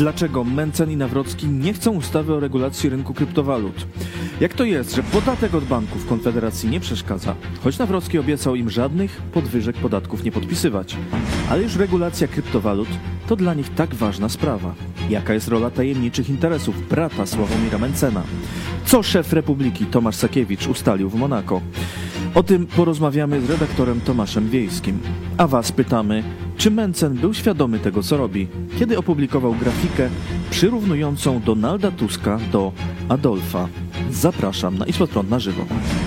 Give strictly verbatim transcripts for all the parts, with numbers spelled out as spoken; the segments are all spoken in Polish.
Dlaczego Mencen i Nawrocki nie chcą ustawy o regulacji rynku kryptowalut? Jak to jest, że podatek od banków Konfederacji nie przeszkadza, choć Nawrocki obiecał im żadnych podwyżek podatków nie podpisywać? Ale już regulacja kryptowalut to dla nich tak ważna sprawa. Jaka jest rola tajemniczych interesów brata Sławomira Mencena? Co szef Republiki Tomasz Sakiewicz ustalił w Monako? O tym porozmawiamy z redaktorem Tomaszem Wiejskim. A was pytamy, czy Mencen był świadomy tego, co robi, kiedy opublikował grafikę przyrównującą Donalda Tuska do Adolfa? Zapraszam na Idź Pod Prąd na żywo.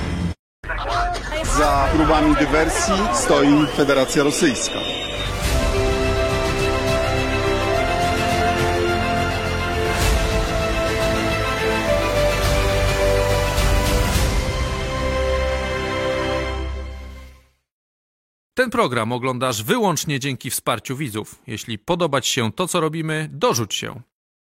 Za próbami dywersji stoi Federacja Rosyjska. Ten program oglądasz wyłącznie dzięki wsparciu widzów. Jeśli podoba Ci się to, co robimy, dorzuć się.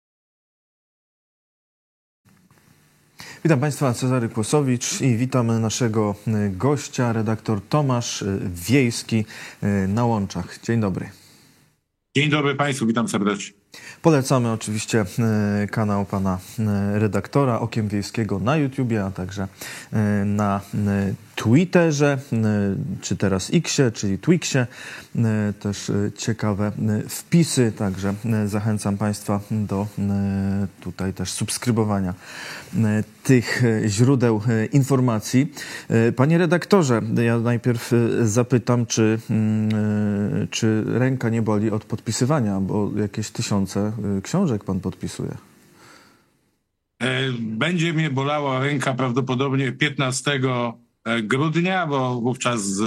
Witam Państwa, Cezary Kłosowicz i witamy naszego gościa, redaktor Tomasz Wiejski na Łączach. Dzień dobry. Dzień dobry Państwu, witam serdecznie. Polecamy oczywiście kanał pana redaktora Okiem Wiejskiego na YouTubie, a także na Twitterze, czy teraz Xie, czyli Twixie. Też ciekawe wpisy, także zachęcam Państwa do tutaj też subskrybowania tych źródeł informacji. Panie redaktorze, ja najpierw zapytam, czy, czy ręka nie boli od podpisywania, bo jakieś tysiące książek pan podpisuje. Będzie mnie bolała ręka prawdopodobnie piętnastego grudnia, bo wówczas z,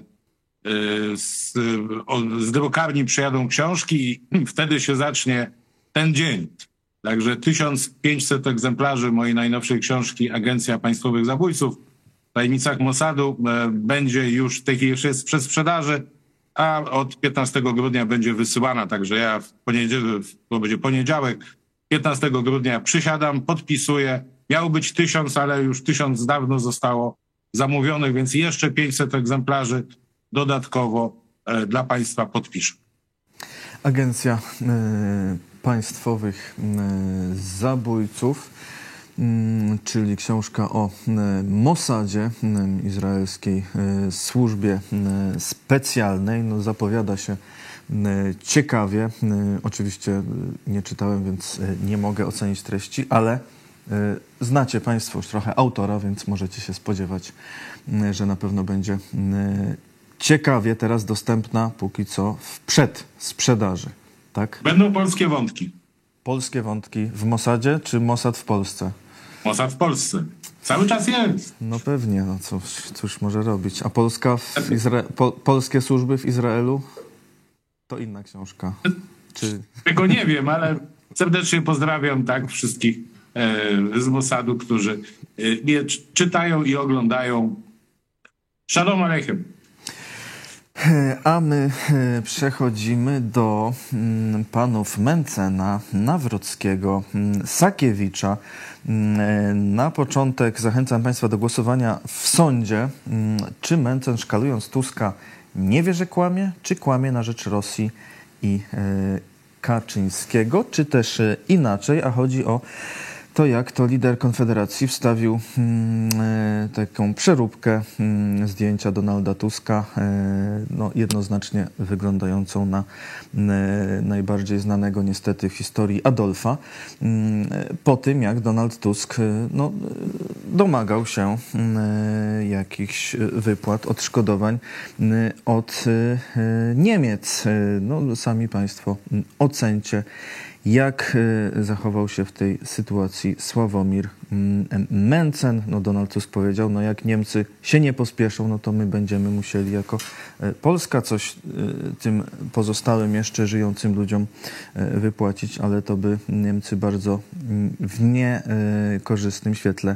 z, z drukarni przyjadą książki i wtedy się zacznie ten dzień. Także tysiąc pięćset egzemplarzy mojej najnowszej książki Agencja Państwowych Zabójców w tajemnicach Mossadu będzie już w tej chwili jeszcze jest w przedsprzedaży, a od piętnastego grudnia będzie wysyłana. Także ja w poniedziałek, to będzie poniedziałek, piętnastego grudnia przysiadam, podpisuję. Miało być tysiąc, ale już tysiąc dawno zostało zamówionych, więc jeszcze pięćset egzemplarzy dodatkowo e, dla Państwa podpiszę. Agencja y, Państwowych y, Zabójców, y, czyli książka o y, Mossadzie, y, izraelskiej y, służbie y, specjalnej. No, zapowiada się y, ciekawie. Y, oczywiście y, nie czytałem, więc y, nie mogę ocenić treści, ale znacie Państwo już trochę autora, więc możecie się spodziewać, że na pewno będzie ciekawie teraz dostępna póki co w przedsprzedaży. Tak? Będą polskie wątki. Polskie wątki w Mossadzie czy Mossad w Polsce? Mossad w Polsce. Cały czas jest. No pewnie, no cóż, cóż może robić. A Polska w Izra- po, polskie służby w Izraelu? To inna książka. Czy... Tego nie wiem, ale serdecznie pozdrawiam tak wszystkich z Mossadu, którzy mnie czytają i oglądają. Shalom Aleichem. A my przechodzimy do panów Mencena, Nawrockiego, Sakiewicza. Na początek zachęcam Państwa do głosowania w sądzie. Czy Mencen, szkalując Tuska, nie wie, że kłamie, czy kłamie na rzecz Rosji i Kaczyńskiego, czy też inaczej, a chodzi o to, jak to lider Konfederacji wstawił hmm, taką przeróbkę hmm, zdjęcia Donalda Tuska, hmm, no, jednoznacznie wyglądającą na hmm, najbardziej znanego niestety w historii Adolfa, hmm, po tym jak Donald Tusk no, domagał się hmm, jakichś wypłat, odszkodowań hmm, od hmm, Niemiec. No, sami Państwo ocencie, jak zachował się w tej sytuacji Sławomir Mencen. No, Donald Tusk powiedział, no jak Niemcy się nie pospieszą, no to my będziemy musieli jako Polska coś tym pozostałym jeszcze żyjącym ludziom wypłacić, ale to by Niemcy bardzo w niekorzystnym świetle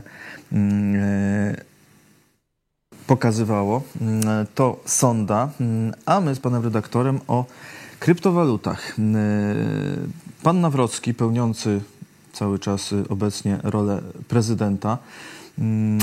pokazywało. To sonda, a my z panem redaktorem o kryptowalutach. Pan Nawrocki, pełniący cały czas obecnie rolę prezydenta,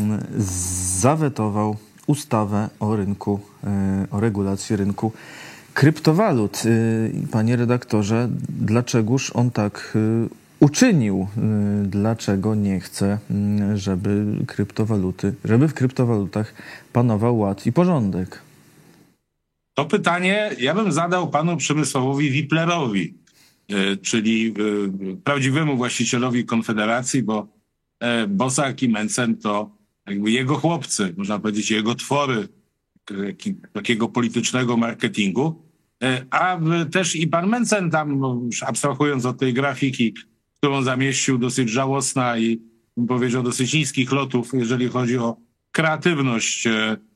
zawetował ustawę o rynku, o regulacji rynku kryptowalut. Panie redaktorze, dlaczegoż on tak uczynił? Dlaczego nie chce, żeby kryptowaluty, żeby w kryptowalutach panował ład i porządek? To pytanie ja bym zadał panu Przemysławowi Wiplerowi, czyli prawdziwemu właścicielowi Konfederacji, bo Bosak i Mencen to jakby jego chłopcy, można powiedzieć jego twory takiego politycznego marketingu, a też i pan Mencen tam, już abstrahując od tej grafiki, którą zamieścił, dosyć żałosna i bym powiedział dosyć niskich lotów, jeżeli chodzi o kreatywność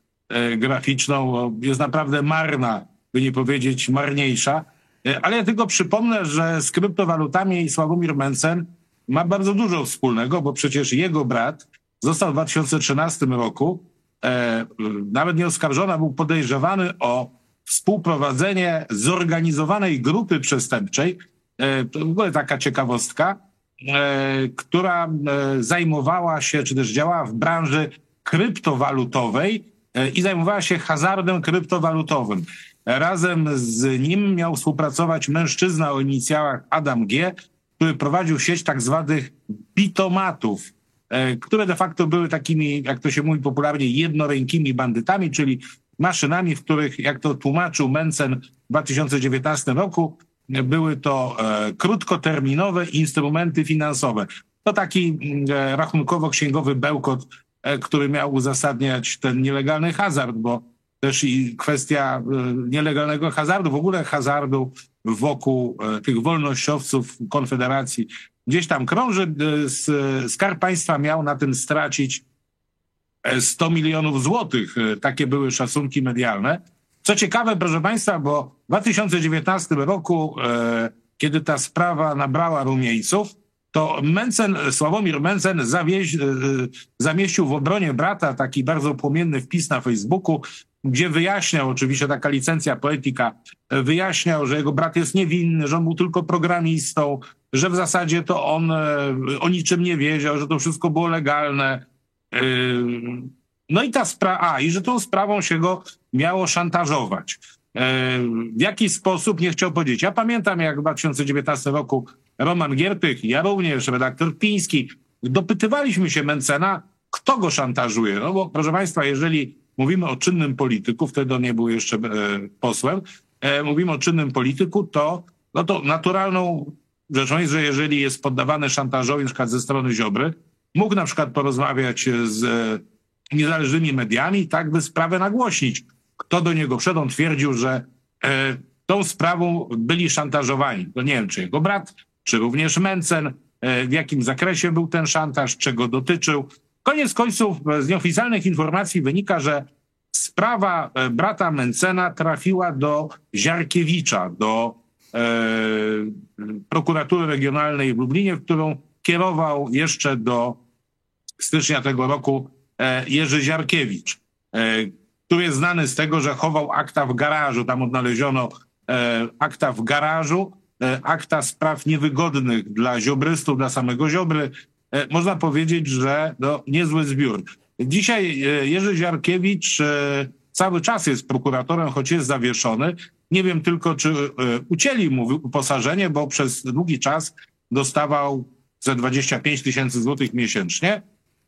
graficzną, jest naprawdę marna, by nie powiedzieć marniejsza. Ale ja tylko przypomnę, że z kryptowalutami Sławomir Mencen ma bardzo dużo wspólnego, bo przecież jego brat został w dwa tysiące trzynastym roku, e, nawet nie oskarżony, a był podejrzewany o współprowadzenie zorganizowanej grupy przestępczej, e, to w ogóle taka ciekawostka, e, która e, zajmowała się, czy też działała w branży kryptowalutowej e, i zajmowała się hazardem kryptowalutowym. Razem z nim miał współpracować mężczyzna o inicjałach Adam G., który prowadził sieć tak zwanych bitomatów, które de facto były takimi, jak to się mówi popularnie, jednorękimi bandytami, czyli maszynami, w których, jak to tłumaczył Mencen w dwa tysiące dziewiętnastym roku, były to e, krótkoterminowe instrumenty finansowe. To taki e, rachunkowo-księgowy bełkot, e, który miał uzasadniać ten nielegalny hazard, bo też i kwestia e, nielegalnego hazardu, w ogóle hazardu wokół e, tych wolnościowców Konfederacji gdzieś tam krąży. E, Skarb Państwa miał na tym stracić sto milionów złotych. E, takie były szacunki medialne. Co ciekawe, proszę Państwa, bo w dwa tysiące dziewiętnastym roku, e, kiedy ta sprawa nabrała rumieńców, to Mencen, Sławomir Mencen zawieź, e, zamieścił w obronie brata taki bardzo płomienny wpis na Facebooku, gdzie wyjaśniał, oczywiście taka licencja poetyka, wyjaśniał, że jego brat jest niewinny, że on był tylko programistą, że w zasadzie to on e, o niczym nie wiedział, że to wszystko było legalne. E, no i ta sprawa, a i że tą sprawą się go miało szantażować. E, w jaki sposób, nie chciał powiedzieć. Ja pamiętam, jak w dwa tysiące dziewiętnastym roku Roman Giertych, ja również, redaktor Piński, dopytywaliśmy się Mencena, kto go szantażuje. No bo, proszę Państwa, jeżeli mówimy o czynnym polityku, wtedy on nie był jeszcze e, posłem, e, mówimy o czynnym polityku, to, no to naturalną rzeczą jest, że jeżeli jest poddawany szantażowi, na przykład ze strony Ziobry, mógł na przykład porozmawiać z e, niezależnymi mediami, tak by sprawę nagłośnić. Kto do niego wszedł, on twierdził, że e, tą sprawą byli szantażowani. To nie wiem, czy jego brat, czy również Mencen, e, w jakim zakresie był ten szantaż, czego dotyczył. Koniec końców z nieoficjalnych informacji wynika, że sprawa e, brata Mencena trafiła do Ziarkiewicza, do e, prokuratury regionalnej w Lublinie, w którą kierował jeszcze do stycznia tego roku Jerzy Ziarkiewicz, który jest znany z tego, że chował akta w garażu. Tam odnaleziono akta w garażu, akta spraw niewygodnych dla ziobrystów, dla samego Ziobry. Można powiedzieć, że no, niezły zbiór. Dzisiaj Jerzy Ziarkiewicz cały czas jest prokuratorem, choć jest zawieszony. Nie wiem tylko, czy udzieli mu uposażenie, bo przez długi czas dostawał ze dwadzieścia pięć tysięcy złotych miesięcznie.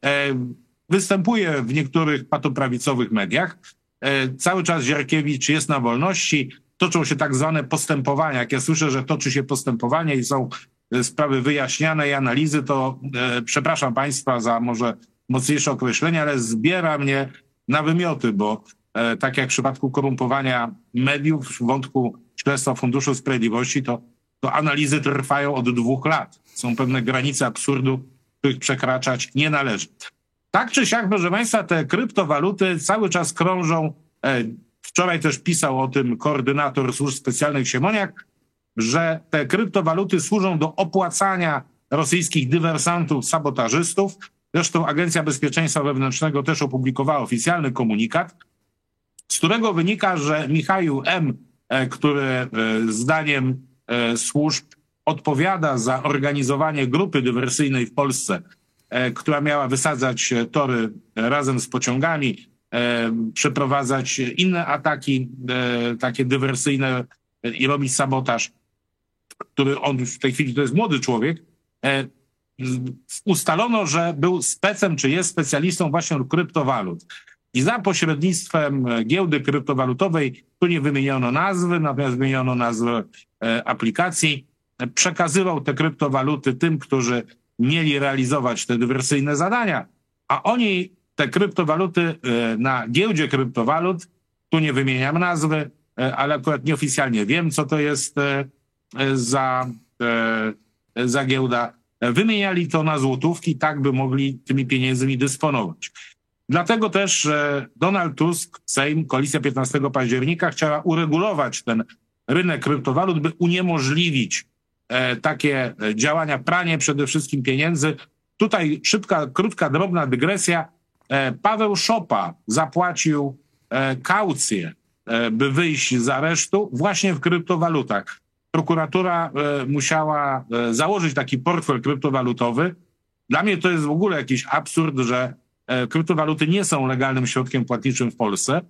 Występuje w niektórych patoprawicowych mediach. Cały czas Ziarkiewicz jest na wolności. Toczą się tak zwane postępowania. Jak ja słyszę, że toczy się postępowanie i są sprawy wyjaśniane i analizy, to e, przepraszam Państwa za może mocniejsze określenie, ale zbiera mnie na wymioty, bo e, tak jak w przypadku korumpowania mediów, w wątku śledztwa Funduszu Sprawiedliwości, to, to analizy trwają od dwóch lat. Są pewne granice absurdu, których przekraczać nie należy. Tak czy siak, proszę Państwa, te kryptowaluty cały czas krążą. E, wczoraj też pisał o tym koordynator służb specjalnych Siemoniak, że te kryptowaluty służą do opłacania rosyjskich dywersantów, sabotażystów. Zresztą Agencja Bezpieczeństwa Wewnętrznego też opublikowała oficjalny komunikat, z którego wynika, że Michał M., który zdaniem służb odpowiada za organizowanie grupy dywersyjnej w Polsce, która miała wysadzać tory razem z pociągami e, przeprowadzać inne ataki, e, takie dywersyjne e, i robić sabotaż, który on w tej chwili to jest młody człowiek. E, ustalono, że był specem, czy jest specjalistą właśnie od kryptowalut. I za pośrednictwem giełdy kryptowalutowej, tu nie wymieniono nazwy, natomiast wymieniono nazwę e, aplikacji, przekazywał te kryptowaluty tym, którzy mieli realizować te dywersyjne zadania, a oni te kryptowaluty e, na giełdzie kryptowalut, tu nie wymieniam nazwy, e, ale akurat nieoficjalnie wiem, co to jest e, e, za, e, za giełda, wymieniali to na złotówki, tak by mogli tymi pieniędzmi dysponować. Dlatego też Donald Tusk, Sejm, koalicja piętnastego października chciała uregulować ten rynek kryptowalut, by uniemożliwić e, takie działania, pranie przede wszystkim pieniędzy. Tutaj szybka, krótka, drobna dygresja. E, Paweł Szopa zapłacił e, kaucję, e, by wyjść z aresztu właśnie w kryptowalutach. Prokuratura e, musiała e, założyć taki portfel kryptowalutowy. Dla mnie to jest w ogóle jakiś absurd, że kryptowaluty nie są legalnym środkiem płatniczym w Polsce,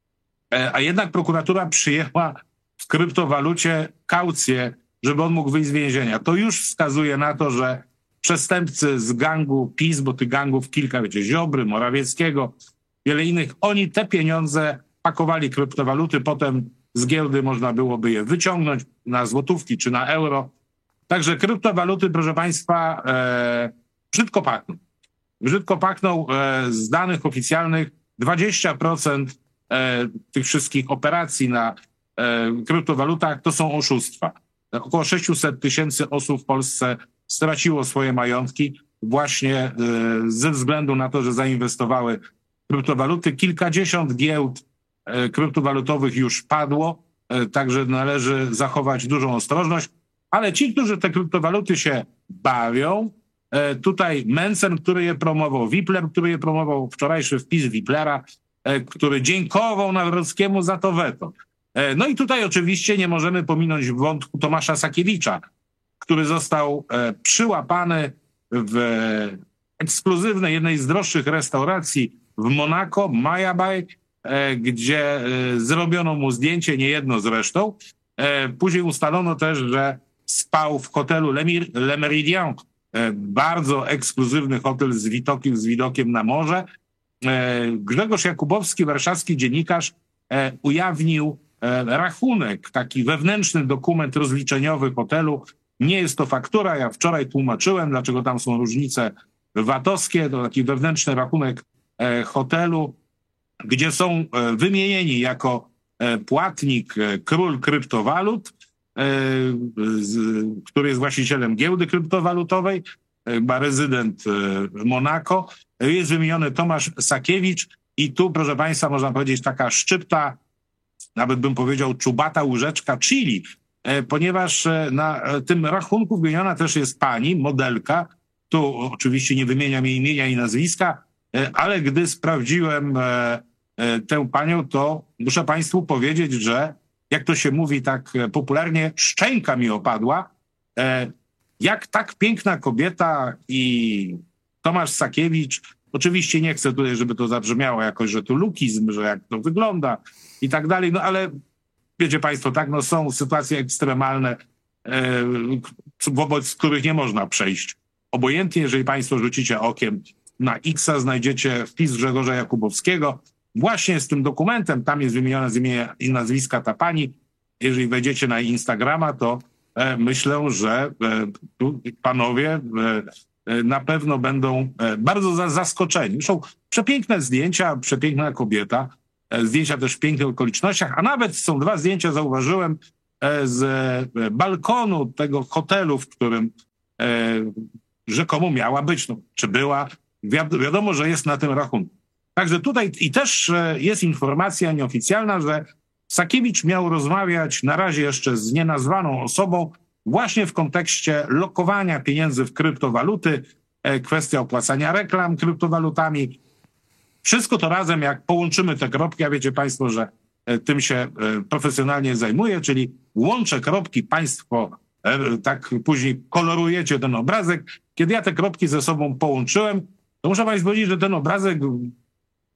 a jednak prokuratura przyjęła w kryptowalucie kaucję, żeby on mógł wyjść z więzienia. To już wskazuje na to, że przestępcy z gangu PiS, bo tych gangów kilka, wiecie, Ziobry, Morawieckiego, wiele innych, oni te pieniądze pakowali kryptowaluty, potem z giełdy można byłoby je wyciągnąć na złotówki czy na euro. Także kryptowaluty, proszę Państwa, e, brzydko pachną. Brzydko pachną. E, z danych oficjalnych dwadzieścia procent e, tych wszystkich operacji na e, kryptowalutach to są oszustwa. E, około sześćset tysięcy osób w Polsce straciło swoje majątki właśnie e, ze względu na to, że zainwestowały w kryptowaluty. Kilkadziesiąt giełd e, kryptowalutowych już padło, e, także należy zachować dużą ostrożność, ale ci, którzy te kryptowaluty się bawią, tutaj Mencen, który je promował, Wipler, który je promował, wczorajszy wpis Wiplera, który dziękował Nawrockiemu za to weto. No i tutaj oczywiście nie możemy pominąć wątku Tomasza Sakiewicza, który został przyłapany w ekskluzywnej, jednej z droższych restauracji w Monako, Mayabaj, gdzie zrobiono mu zdjęcie, nie jedno zresztą. Później ustalono też, że spał w hotelu Le Méridien, bardzo ekskluzywny hotel z widokiem, z widokiem na morze. Grzegorz Jakubowski, warszawski dziennikarz, ujawnił rachunek, taki wewnętrzny dokument rozliczeniowy hotelu. Nie jest to faktura, ja wczoraj tłumaczyłem, dlaczego tam są różnice vatowskie. To taki wewnętrzny rachunek hotelu, gdzie są wymienieni jako płatnik król kryptowalut, który jest właścicielem giełdy kryptowalutowej, ma rezydent Monako. Jest wymieniony Tomasz Sakiewicz i tu, proszę Państwa, można powiedzieć taka szczypta, nawet bym powiedział czubata łyżeczka chili, ponieważ na tym rachunku wymieniona też jest pani, modelka. Tu oczywiście nie wymieniam jej imienia i nazwiska, ale gdy sprawdziłem tę panią, to muszę Państwu powiedzieć, że jak to się mówi tak popularnie, szczęka mi opadła. Jak tak piękna kobieta i Tomasz Sakiewicz, oczywiście nie chcę tutaj, żeby to zabrzmiało jakoś, że to lukizm, że jak to wygląda i tak dalej, no ale wiecie Państwo, tak, no są sytuacje ekstremalne, wobec których nie można przejść obojętnie. Jeżeli Państwo rzucicie okiem na X-a, znajdziecie wpis Grzegorza Jakubowskiego, właśnie z tym dokumentem, tam jest wymienione z imienia i nazwiska ta pani. Jeżeli wejdziecie na Instagrama, to e, myślę, że e, tu panowie e, e, na pewno będą e, bardzo za, zaskoczeni. Zresztą przepiękne zdjęcia, przepiękna kobieta, e, zdjęcia też w pięknych okolicznościach, a nawet są dwa zdjęcia, zauważyłem, e, z e, balkonu tego hotelu, w którym e, rzekomo miała być, no, czy była. Wiad- wiadomo, że jest na tym rachunku. Także tutaj i też jest informacja nieoficjalna, że Sakiewicz miał rozmawiać na razie jeszcze z nienazwaną osobą właśnie w kontekście lokowania pieniędzy w kryptowaluty, kwestia opłacania reklam kryptowalutami. Wszystko to razem, jak połączymy te kropki, a wiecie Państwo, że tym się profesjonalnie zajmuję, czyli łączę kropki, Państwo tak później kolorujecie ten obrazek. Kiedy ja te kropki ze sobą połączyłem, to muszę Państwu powiedzieć, że ten obrazek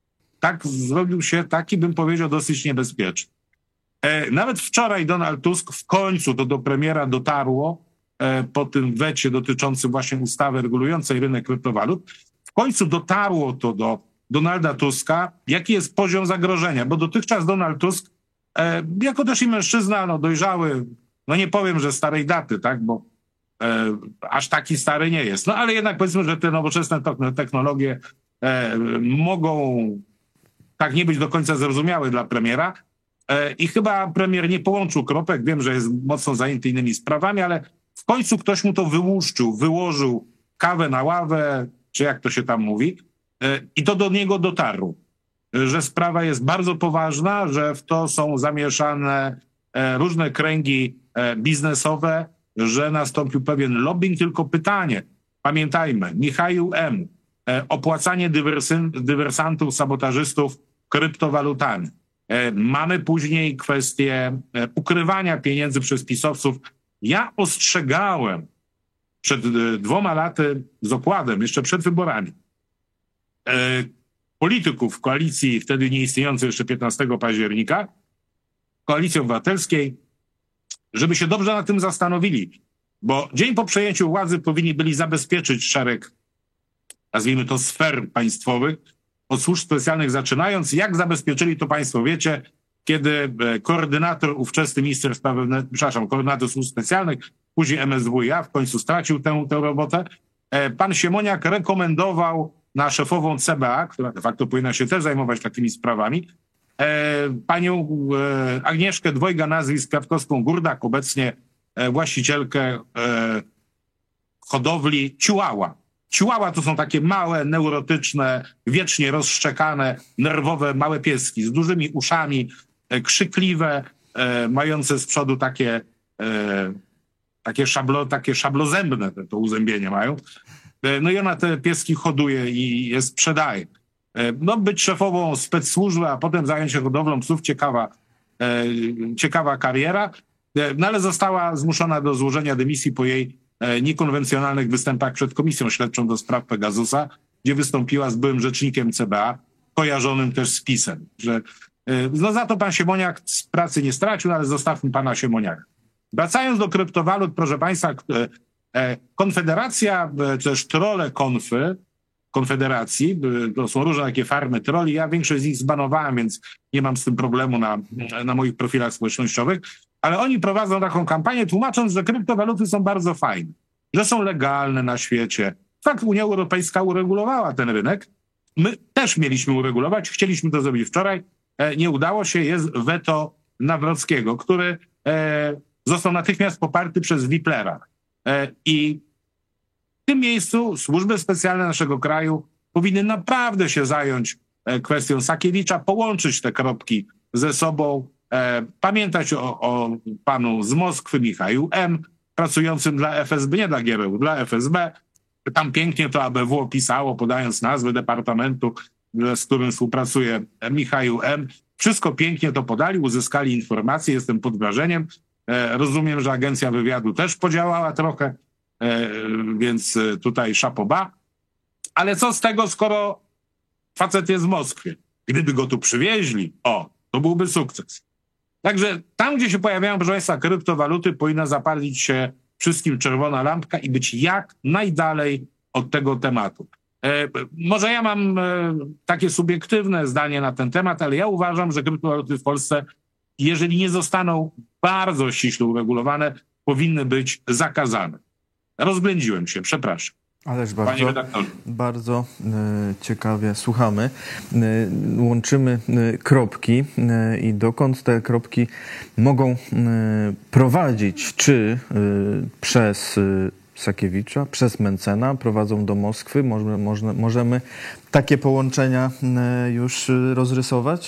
tak zrobił się taki, bym powiedział, dosyć niebezpieczny. E, nawet wczoraj Donald Tusk w końcu to do premiera dotarło e, po tym wecie dotyczącym właśnie ustawy regulującej rynek kryptowalut. W końcu dotarło to do Donalda Tuska, jaki jest poziom zagrożenia, bo dotychczas Donald Tusk, e, jako też i mężczyzna, no dojrzały, no nie powiem, że starej daty, tak, bo e, aż taki stary nie jest. No ale jednak powiedzmy, że te nowoczesne technologie e, mogą tak nie być do końca zrozumiałe dla premiera. I chyba premier nie połączył kropek. Wiem, że jest mocno zajęty innymi sprawami, ale w końcu ktoś mu to wyłuszczył, wyłożył kawę na ławę, czy jak to się tam mówi, i to do niego dotarło, że sprawa jest bardzo poważna, że w to są zamieszane różne kręgi biznesowe, że nastąpił pewien lobbying. Tylko pytanie, pamiętajmy, Michał M., opłacanie dywersy, dywersantów, sabotażystów kryptowalutami. Mamy później kwestię ukrywania pieniędzy przez pisowców. Ja ostrzegałem przed dwoma laty z okładem, jeszcze przed wyborami, polityków koalicji wtedy nieistniejącej jeszcze piętnastego października, Koalicji Obywatelskiej, żeby się dobrze nad tym zastanowili, bo dzień po przejęciu władzy powinni byli zabezpieczyć szereg, nazwijmy to, sfer państwowych, od służb specjalnych zaczynając. Jak zabezpieczyli, to państwo wiecie, kiedy koordynator, ówczesny minister spraw wewnętrznych, przepraszam, koordynator służb specjalnych, później M S W i A w końcu stracił tę, tę robotę, pan Siemoniak rekomendował na szefową C B A, która de facto powinna się też zajmować takimi sprawami, panią Agnieszkę dwojga nazwisk Kwiatkowską-Gurdak, obecnie właścicielkę hodowli Chihuahua. Chihuahua to są takie małe, neurotyczne, wiecznie rozszczekane, nerwowe małe pieski z dużymi uszami, krzykliwe, e, mające z przodu takie, e, takie, szablo, takie szablozębne te, to uzębienie mają. E, no i ona te pieski hoduje i je sprzedaje. E, no być szefową specsłużby, a potem zająć się hodowlą psów, ciekawa, e, ciekawa kariera. E, no ale została zmuszona do złożenia dymisji po jej niekonwencjonalnych występach przed Komisją Śledczą do spraw Pegasusa, gdzie wystąpiła z byłym rzecznikiem C B A, kojarzonym też z PiS-em. Że, no za to pan Siemoniak z pracy nie stracił, ale zostawmy pana Siemoniaka. Wracając do kryptowalut, proszę państwa, Konfederacja, czy też trolle konfy, Konfederacji, to są różne takie farmy troli, ja większość z nich zbanowałem, więc nie mam z tym problemu na, na moich profilach społecznościowych, ale oni prowadzą taką kampanię, tłumacząc, że kryptowaluty są bardzo fajne, że są legalne na świecie. Fakt, Unia Europejska uregulowała ten rynek. My też mieliśmy uregulować, chcieliśmy to zrobić wczoraj, nie udało się, jest weto Nawrockiego, który został natychmiast poparty przez Wiplera. I w tym miejscu służby specjalne naszego kraju powinny naprawdę się zająć kwestią Sakiewicza, połączyć te kropki ze sobą, e, pamiętać o, o panu z Moskwy, Michał M., pracującym dla F S B, nie dla G R U, dla F S B. Tam pięknie to A B W opisało, podając nazwę departamentu, z którym współpracuje Michał M. Wszystko pięknie to podali, uzyskali informacje, jestem pod wrażeniem. E, rozumiem, że Agencja Wywiadu też podziałała trochę, e, więc tutaj szapoba. Ale co z tego, skoro facet jest w Moskwie? Gdyby go tu przywieźli, o, to byłby sukces. Także tam, gdzie się pojawiają, proszę państwa, kryptowaluty, powinna zapalić się wszystkim czerwona lampka i być jak najdalej od tego tematu. E, może ja mam e, takie subiektywne zdanie na ten temat, ale ja uważam, że kryptowaluty w Polsce, jeżeli nie zostaną bardzo ściśle uregulowane, powinny być zakazane. Rozględziłem się, przepraszam. Ależ bardzo, bardzo y, ciekawie słuchamy. Y, łączymy y, kropki y, i dokąd te kropki mogą y, prowadzić, czy y, przez y, Sakiewicza, przez Mencena prowadzą do Moskwy. Może, może, możemy takie połączenia y, już y, rozrysować?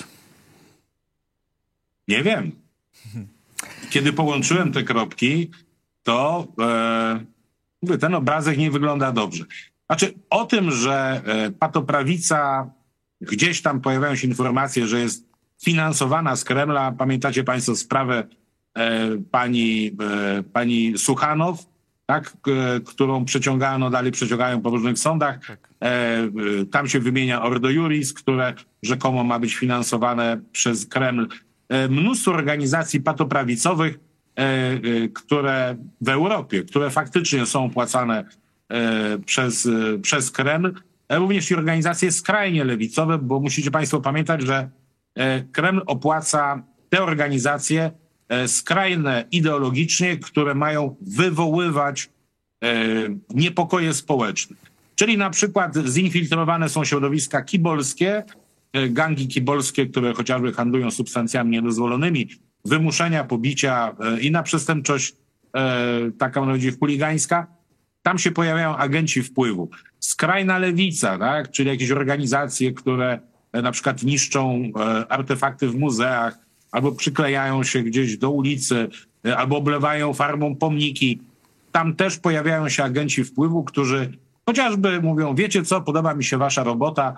Nie wiem. Kiedy połączyłem te kropki, to... E... ten obrazek nie wygląda dobrze. Znaczy o tym, że patoprawica, gdzieś tam pojawiają się informacje, że jest finansowana z Kremla. Pamiętacie państwo sprawę e, pani, e, pani Suchanow, tak, k- którą przeciągano, dalej przeciągają po różnych sądach. Tak. E, e, tam się wymienia Ordo Iuris, które rzekomo ma być finansowane przez Kreml. E, mnóstwo organizacji patoprawicowych, e, e, które w Europie, które faktycznie są opłacane e, przez, e, przez Kreml, e, również i organizacje skrajnie lewicowe, bo musicie państwo pamiętać, że e, Kreml opłaca te organizacje e, skrajne ideologicznie, które mają wywoływać e, niepokoje społeczne. Czyli na przykład zinfiltrowane są środowiska kibolskie, e, gangi kibolskie, które chociażby handlują substancjami niedozwolonymi, wymuszenia, pobicia e, i na przestępczość e, taka mianowicie chuligańska. Tam się pojawiają agenci wpływu. Skrajna lewica, tak? Czyli jakieś organizacje, które e, na przykład niszczą e, artefakty w muzeach, albo przyklejają się gdzieś do ulicy, e, albo oblewają farbą pomniki. Tam też pojawiają się agenci wpływu, którzy chociażby mówią, wiecie co, podoba mi się wasza robota.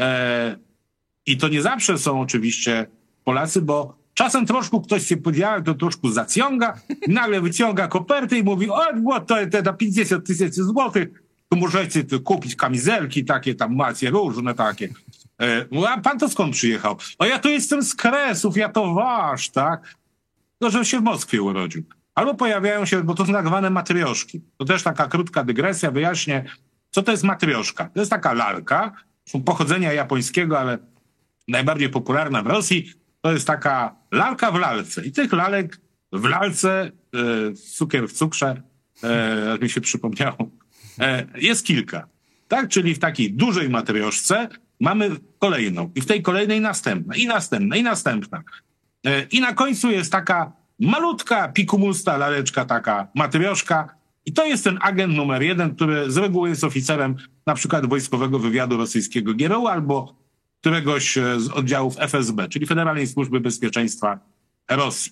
E, I to nie zawsze są oczywiście Polacy, bo czasem troszkę ktoś się podziała, to troszkę zaciąga, nagle wyciąga kopertę i mówi, o, bo to, to na pięćdziesiąt tysięcy złotych, to możecie tu kupić kamizelki takie, tam macie różne takie. E, a pan to skąd przyjechał? O, ja tu jestem z Kresów, ja to wasz, tak? No, że się w Moskwie urodził. Albo pojawiają się, bo to są tak zwane matrioszki. To też taka krótka dygresja, wyjaśnię, co to jest matrioszka. To jest taka lalka, pochodzenia japońskiego, ale najbardziej popularna w Rosji, to jest taka lalka w lalce. I tych lalek w lalce, e, cukier w cukrze, e, jak mi się przypomniało, e, jest kilka. Tak? Czyli w takiej dużej matrioszce mamy kolejną. I w tej kolejnej następna, i następna, i następna. E, I na końcu jest taka malutka, pikumusta laleczka, taka matrioszka. I to jest ten agent numer jeden, który z reguły jest oficerem na przykład wojskowego wywiadu rosyjskiego G R U albo któregoś z oddziałów F S B, czyli Federalnej Służby Bezpieczeństwa Rosji.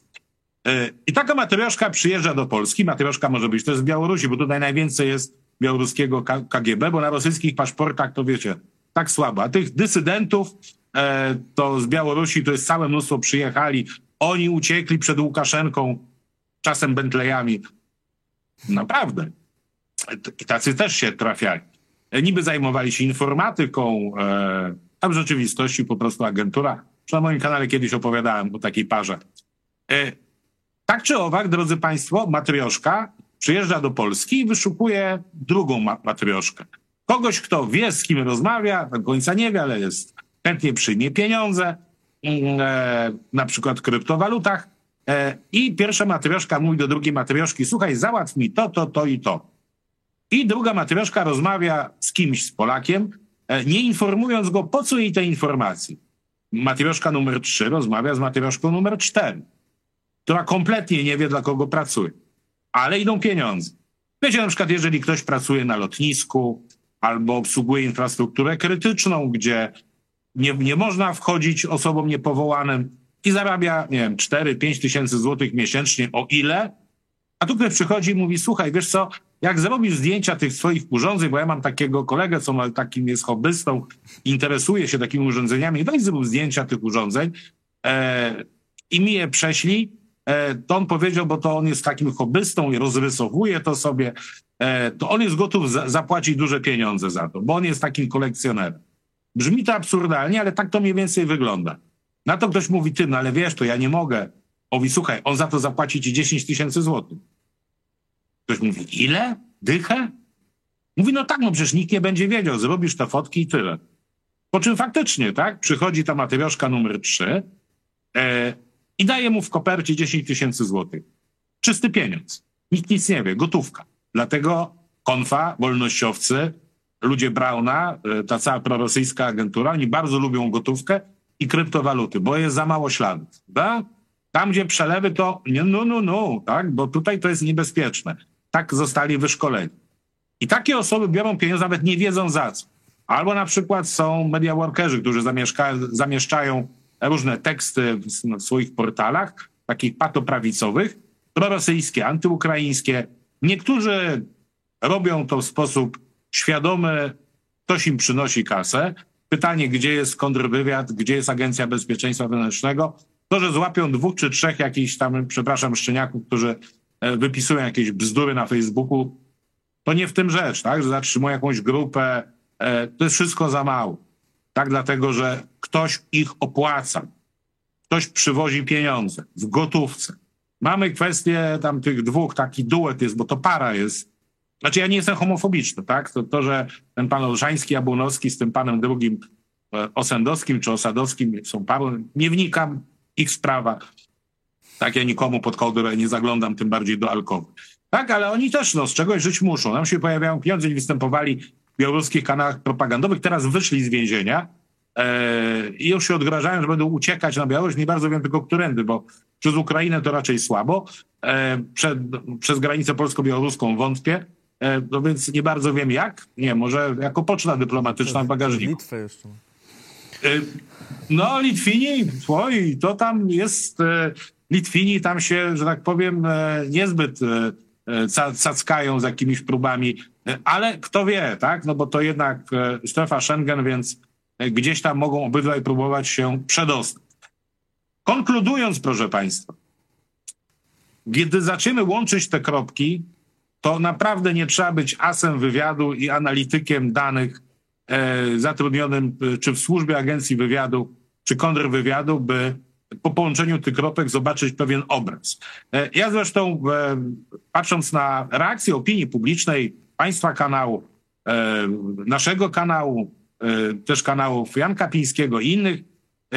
I taka matrioszka przyjeżdża do Polski. Matrioszka może być też z Białorusi, bo tutaj najwięcej jest białoruskiego K G B, bo na rosyjskich paszportach to wiecie, tak słabo. A tych dysydentów to z Białorusi to jest całe mnóstwo przyjechali. Oni uciekli przed Łukaszenką, czasem Bentleyami. Naprawdę. I tacy też się trafiali. Niby zajmowali się informatyką, a w rzeczywistości po prostu agentura. Na moim kanale kiedyś opowiadałem o takiej parze. Tak czy owak, drodzy państwo, matrioszka przyjeżdża do Polski i wyszukuje drugą ma- matrioszkę. Kogoś, kto wie, z kim rozmawia, do końca nie wie, ale jest chętnie przyjmie pieniądze, e, na przykład w kryptowalutach. E, I pierwsza matrioszka mówi do drugiej matrioszki, słuchaj, załatw mi to, to, to i to. I druga matrioszka rozmawia z kimś, z Polakiem, e, nie informując go, po co jej te informacje. Matrioszka numer trzy rozmawia z matrioszką numer cztery, która kompletnie nie wie, dla kogo pracuje. Ale idą pieniądze. Wiecie, na przykład, jeżeli ktoś pracuje na lotnisku albo obsługuje infrastrukturę krytyczną, gdzie nie, nie można wchodzić osobom niepowołanym i zarabia, nie wiem, cztery pięć tysięcy złotych miesięcznie, o ile? A tu ktoś przychodzi i mówi, słuchaj, wiesz co, jak zrobisz zdjęcia tych swoich urządzeń, bo ja mam takiego kolegę, co ma, takim jest hobbystą, interesuje się takimi urządzeniami, weź zrób zdjęcia tych urządzeń e, i mi je prześlij, e, to on powiedział, bo to on jest takim hobbystą i rozrysowuje to sobie, e, to on jest gotów za, zapłacić duże pieniądze za to, bo on jest takim kolekcjonerem. Brzmi to absurdalnie, ale tak to mniej więcej wygląda. Na to ktoś mówi, ty, no ale wiesz, to ja nie mogę. Mówi, słuchaj, on za to zapłaci ci dziesięć tysięcy złotych. Ktoś mówi, ile? Dychę? Mówi, no tak, no przecież nikt nie będzie wiedział, zrobisz te fotki i tyle. Po czym faktycznie, tak, przychodzi ta matrioszka numer trzy e, i daje mu w kopercie dziesięć tysięcy złotych. Czysty pieniądz. Nikt nic nie wie, gotówka. Dlatego Konfa, wolnościowcy, ludzie Brauna, e, ta cała prorosyjska agentura, oni bardzo lubią gotówkę i kryptowaluty, bo jest za mało śladów. Tak? Tam, gdzie przelewy, to nie, no, no, no, tak, bo tutaj to jest niebezpieczne. Tak zostali wyszkoleni. I takie osoby biorą pieniądze, nawet nie wiedzą za co. Albo na przykład są media workerzy, którzy zamieszczają różne teksty w, w swoich portalach, takich patoprawicowych, prorosyjskie, antyukraińskie. Niektórzy robią to w sposób świadomy, ktoś im przynosi kasę. Pytanie, gdzie jest kontrwywiad, gdzie jest Agencja Bezpieczeństwa Wewnętrznego. To, że złapią dwóch czy trzech jakichś tam, przepraszam, szczeniaków, którzy wypisują jakieś bzdury na Facebooku, to nie w tym rzecz, tak, że zatrzymują jakąś grupę, e, to jest wszystko za mało. Tak, dlatego, że ktoś ich opłaca, ktoś przywozi pieniądze w gotówce. Mamy kwestię tam tych dwóch, taki duet jest, bo to para jest. Znaczy ja nie jestem homofobiczny, tak? To, to że ten pan Olszański, Jabłonowski z tym panem drugim e, Osendowskim czy Osadowskim są parą, nie wnikam, ich sprawa. Tak, ja nikomu pod kołdrę nie zaglądam, tym bardziej do alkoholu. Tak, ale oni też no, z czegoś żyć muszą. Nam się pojawiają pieniądze, oni występowali w białoruskich kanałach propagandowych, teraz wyszli z więzienia e, i już się odgrażają, że będą uciekać na Białoruś. Nie bardzo wiem tylko którędy, bo przez Ukrainę to raczej słabo, e, przed, przez granicę polsko-białoruską wątpię, e, no więc nie bardzo wiem jak. Nie, może jako poczta dyplomatyczna w bagażniku. Litwę jeszcze. E, no Litwini, twoi, to tam jest... E, Litwini tam się, że tak powiem, e, niezbyt e, ca, cackają z jakimiś próbami, e, ale kto wie, tak? No bo to jednak e, strefa Schengen, więc e, gdzieś tam mogą obydwaj próbować się przedostać. Konkludując, proszę Państwa, kiedy zaczniemy łączyć te kropki, to naprawdę nie trzeba być asem wywiadu i analitykiem danych e, zatrudnionym e, czy w służbie agencji wywiadu, czy kontrwywiadu, by po połączeniu tych kropek zobaczyć pewien obraz. E, ja zresztą, e, patrząc na reakcję opinii publicznej Państwa kanału, e, naszego kanału, e, też kanałów Jan Kapińskiego i innych, e,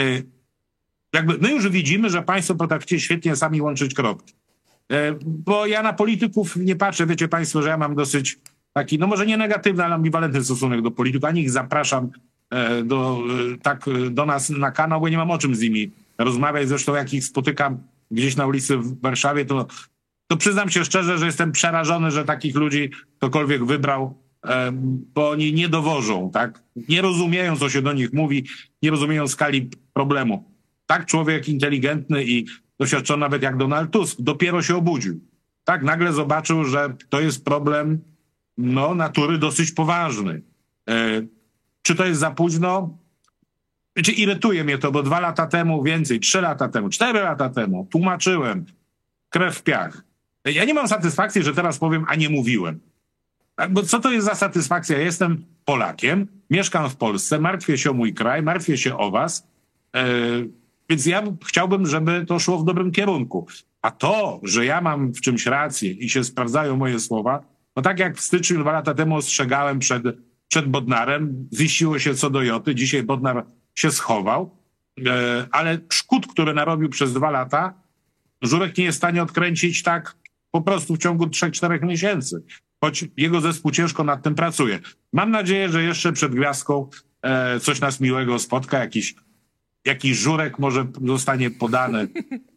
jakby my już widzimy, że Państwo potraficie świetnie sami łączyć kropki. E, bo ja na polityków nie patrzę, wiecie Państwo, że ja mam dosyć taki, no może nie negatywny, ale ambiwalentny stosunek do polityków, ani ich zapraszam e, do, e, tak do nas na kanał, bo nie mam o czym z nimi rozmawiać. Zresztą jak ich spotykam gdzieś na ulicy w Warszawie, to, to przyznam się szczerze, że jestem przerażony, że takich ludzi ktokolwiek wybrał, e, bo oni nie dowożą, tak? Nie rozumieją, co się do nich mówi, nie rozumieją skali problemu. Tak człowiek inteligentny i doświadczony nawet jak Donald Tusk dopiero się obudził. Tak, nagle zobaczył, że to jest problem no, natury dosyć poważny. E, czy to jest za późno? Znaczy, irytuje mnie to, bo dwa lata temu, więcej, trzy lata temu, cztery lata temu tłumaczyłem krew w piach. Ja nie mam satysfakcji, że teraz powiem, a nie mówiłem. Tak, bo co to jest za satysfakcja? Ja jestem Polakiem, mieszkam w Polsce, martwię się o mój kraj, martwię się o was, e, więc ja chciałbym, żeby to szło w dobrym kierunku. A to, że ja mam w czymś rację i się sprawdzają moje słowa, no tak jak w styczniu dwa lata temu ostrzegałem przed, przed Bodnarem, ziściło się co do joty, dzisiaj Bodnar się schował, e, ale szkód, które narobił przez dwa lata, Żurek nie jest w stanie odkręcić tak po prostu w ciągu trzech, czterech miesięcy. Choć jego zespół ciężko nad tym pracuje. Mam nadzieję, że jeszcze przed gwiazdką e, coś nas miłego spotka, jakiś, jakiś Żurek może zostanie podany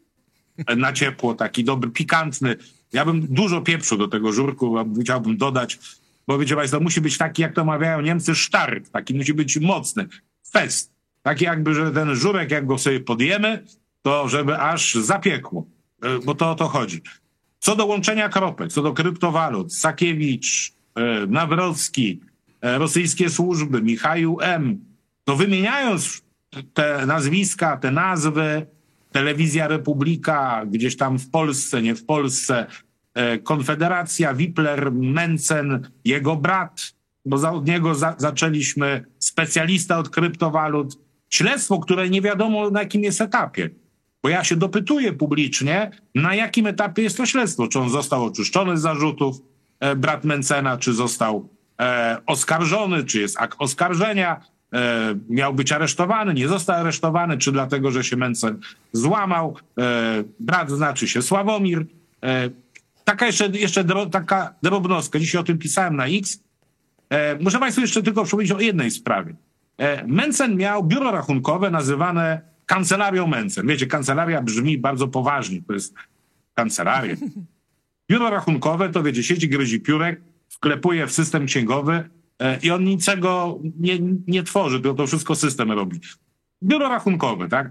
na ciepło, taki dobry, pikantny. Ja bym dużo pieprzu do tego Żurku chciałbym dodać, bo wiecie Państwo, musi być taki, jak to mawiają Niemcy, sztark, taki musi być mocny, fest. Taki jakby, że ten Żurek, jak go sobie podjemy, to żeby aż zapiekło, bo to o to chodzi. Co do łączenia kropek, co do kryptowalut, Sakiewicz, Nawrocki, rosyjskie służby, Michał M., to wymieniając te nazwiska, te nazwy, Telewizja Republika, gdzieś tam w Polsce, nie w Polsce, Konfederacja, Wipler, Mencen, jego brat, bo za, od niego za, zaczęliśmy, specjalista od kryptowalut, śledztwo, które nie wiadomo na jakim jest etapie. Bo ja się dopytuję publicznie, na jakim etapie jest to śledztwo. Czy on został oczyszczony z zarzutów, e, brat Mencena, czy został e, oskarżony, czy jest akt oskarżenia, e, miał być aresztowany, nie został aresztowany, czy dlatego, że się Mencen złamał. E, brat znaczy się Sławomir. E, taka jeszcze, jeszcze dro, taka drobnostka. Dzisiaj o tym pisałem na X. E, muszę Państwu jeszcze tylko przypomnieć o jednej sprawie. E, Mencen miał biuro rachunkowe nazywane Kancelarią Mencen. Wiecie, kancelaria brzmi bardzo poważnie, to jest kancelaria. Biuro rachunkowe to, wiecie, siedzi, gryzi piórek, wklepuje w system księgowy e, i on niczego nie, nie tworzy, to, to wszystko system robi. Biuro rachunkowe, tak?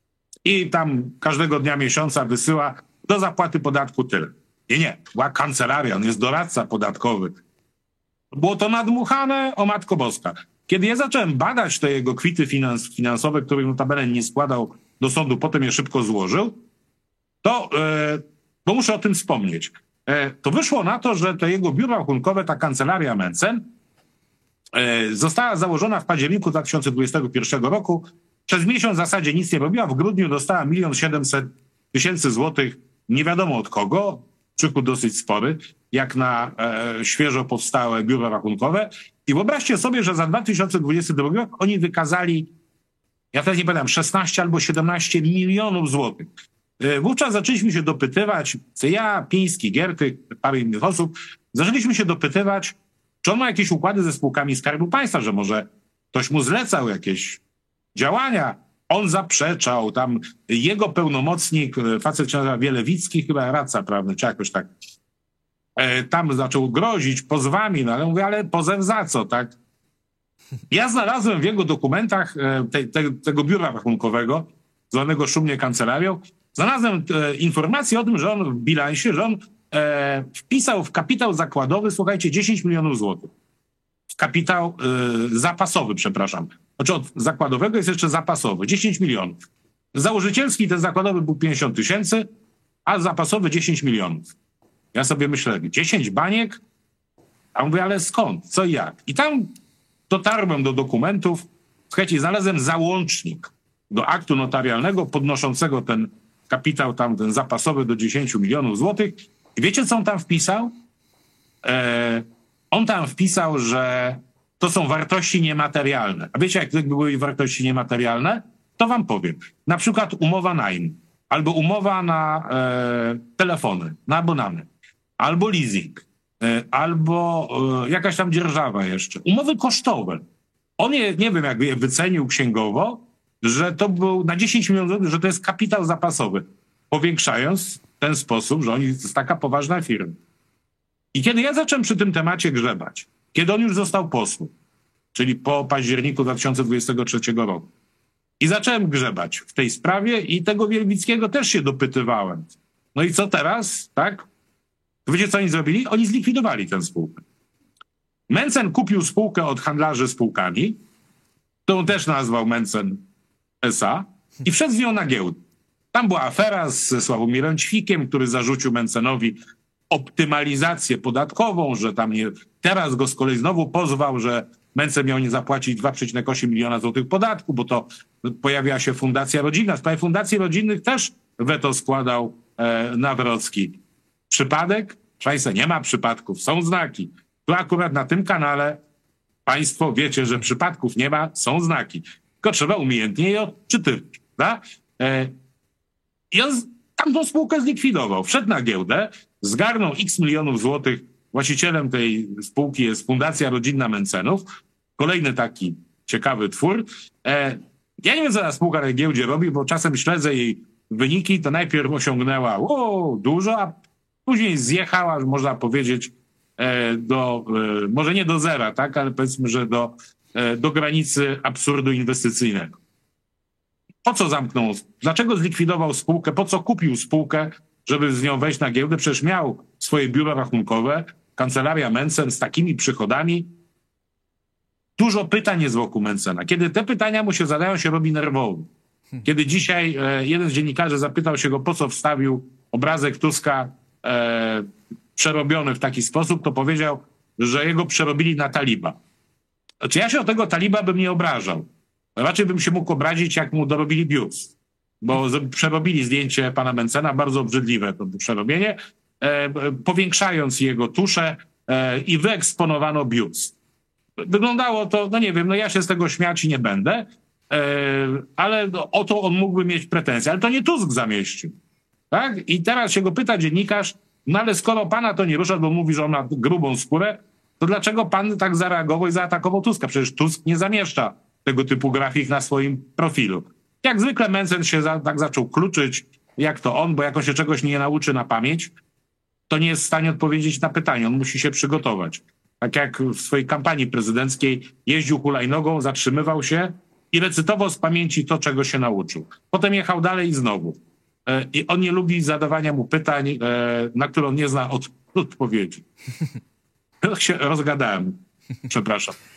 I tam każdego dnia miesiąca wysyła do zapłaty podatku tyle. Nie, nie, była kancelaria, on jest doradca podatkowy. Było to nadmuchane, o Matko Boska. Kiedy ja zacząłem badać te jego kwity finans, finansowe, których notabene nie składał do sądu, potem je szybko złożył, to, yy, bo muszę o tym wspomnieć. to wyszło na to, że to jego biuro rachunkowe, ta kancelaria Mencen, została założona w październiku dwa tysiące dwudziestego pierwszego roku. Przez miesiąc w zasadzie nic nie robiła. W grudniu dostała milion siedemset tysięcy złotych nie wiadomo od kogo. Przychód dosyć spory, jak na e, świeżo powstałe biuro rachunkowe. I wyobraźcie sobie, że za dwa tysiące dwudziesty drugi rok oni wykazali, ja teraz nie pamiętam, szesnaście albo siedemnaście milionów złotych. E, wówczas zaczęliśmy się dopytywać, ja, Piński, Giertych, parę innych osób, zaczęliśmy się dopytywać, czy on ma jakieś układy ze spółkami Skarbu Państwa, że może ktoś mu zlecał jakieś działania. On zaprzeczał, tam jego pełnomocnik, facet się nazywa Wielewicki, chyba radca prawny, czy jakoś tak, e, tam zaczął grozić pozwami, no ale mówię, ale pozew za co, tak? Ja znalazłem w jego dokumentach e, te, te, tego biura rachunkowego, zwanego szumnie kancelarią, znalazłem e, informację o tym, że on w bilansie, że on e, wpisał w kapitał zakładowy, słuchajcie, dziesięć milionów złotych. W kapitał e, zapasowy, przepraszam. Znaczy od zakładowego jest jeszcze zapasowy, dziesięć milionów. Założycielski ten zakładowy był pięćdziesiąt tysięcy, a zapasowy dziesięć milionów. Ja sobie myślę, dziesięć baniek? A mówię, ale skąd? Co i jak? I tam dotarłem do dokumentów, słuchajcie, znalazłem załącznik do aktu notarialnego podnoszącego ten kapitał tam, ten zapasowy do dziesięć milionów złotych. I wiecie, co on tam wpisał? E, on tam wpisał, że to są wartości niematerialne. A wiecie, jak były wartości niematerialne? To wam powiem. Na przykład umowa najmu, albo umowa na e, telefony, na abonament, albo leasing, e, albo e, jakaś tam dzierżawa jeszcze. Umowy kosztowe. On je, nie wiem, jak je wycenił księgowo, że to był na dziesięć milionów złotych, że to jest kapitał zapasowy, powiększając w ten sposób, że oni to jest taka poważna firma. I kiedy ja zacząłem przy tym temacie grzebać, kiedy on już został posłem, czyli po październiku dwa tysiące dwudziestego trzeciego roku. I zacząłem grzebać w tej sprawie i tego Wielbickiego też się dopytywałem. No i co teraz, tak? Wiecie, co oni zrobili? Oni zlikwidowali tę spółkę. Mencen kupił spółkę od handlarzy spółkami, którą też nazwał Mencen S A i wszedł z nią na giełdę. Tam była afera ze Sławomirem Ćwikiem, który zarzucił Mencenowi optymalizację podatkową, że tam nie... Teraz go z kolei znowu pozwał, że Mencen miał nie zapłacić dwa przecinek osiem miliona złotych podatku, bo to pojawiła się Fundacja Rodzinna. W sprawie Fundacji Rodzinnych też weto składał e, Nawrocki. Przypadek? Szajse, nie ma przypadków, są znaki. Tu akurat na tym kanale państwo wiecie, że przypadków nie ma, są znaki. Tylko trzeba umiejętnie je odczytywać. E, I on tam tą spółkę zlikwidował. Wszedł na giełdę, zgarnął x milionów złotych. Właścicielem tej spółki jest Fundacja Rodzinna Mencenów. Kolejny taki ciekawy twór. E, ja nie wiem, co ta spółka na giełdzie robi, bo czasem śledzę jej wyniki. To najpierw osiągnęła o, dużo, a później zjechała, można powiedzieć, e, do, e, może nie do zera, tak, ale powiedzmy, że do, e, do granicy absurdu inwestycyjnego. Po co zamknął? Dlaczego zlikwidował spółkę? Po co kupił spółkę, żeby z nią wejść na giełdę? Przecież miał swoje biuro rachunkowe, kancelaria Mencen z takimi przychodami. Dużo pytań jest wokół Mencena. Kiedy te pytania mu się zadają, się robi nerwowy. Kiedy dzisiaj e, jeden z dziennikarzy zapytał się go, po co wstawił obrazek Tuska e, przerobiony w taki sposób, to powiedział, że jego przerobili na taliba. Znaczy ja się o tego taliba bym nie obrażał. Raczej bym się mógł obrazić, jak mu dorobili biust. Bo przerobili zdjęcie pana Mencena, bardzo obrzydliwe to przerobienie, e, powiększając jego tuszę e, i wyeksponowano biust. Wyglądało to, no nie wiem, no ja się z tego śmiać nie będę, e, ale no, o to on mógłby mieć pretensje. Ale to nie Tusk zamieścił. Tak? I teraz się go pyta dziennikarz, no ale skoro pana to nie rusza, bo mówi, że on ma grubą skórę, to dlaczego pan tak zareagował i zaatakował Tuska? Przecież Tusk nie zamieszcza tego typu grafik na swoim profilu. Jak zwykle Mencen się za, tak zaczął kluczyć, jak to on, bo jak on się czegoś nie nauczy na pamięć, to nie jest w stanie odpowiedzieć na pytanie. On musi się przygotować. Tak jak w swojej kampanii prezydenckiej jeździł hulajnogą, zatrzymywał się i recytował z pamięci to, czego się nauczył. Potem jechał dalej i znowu. I on nie lubi zadawania mu pytań, na które on nie zna od, odpowiedzi. Się rozgadałem. Przepraszam.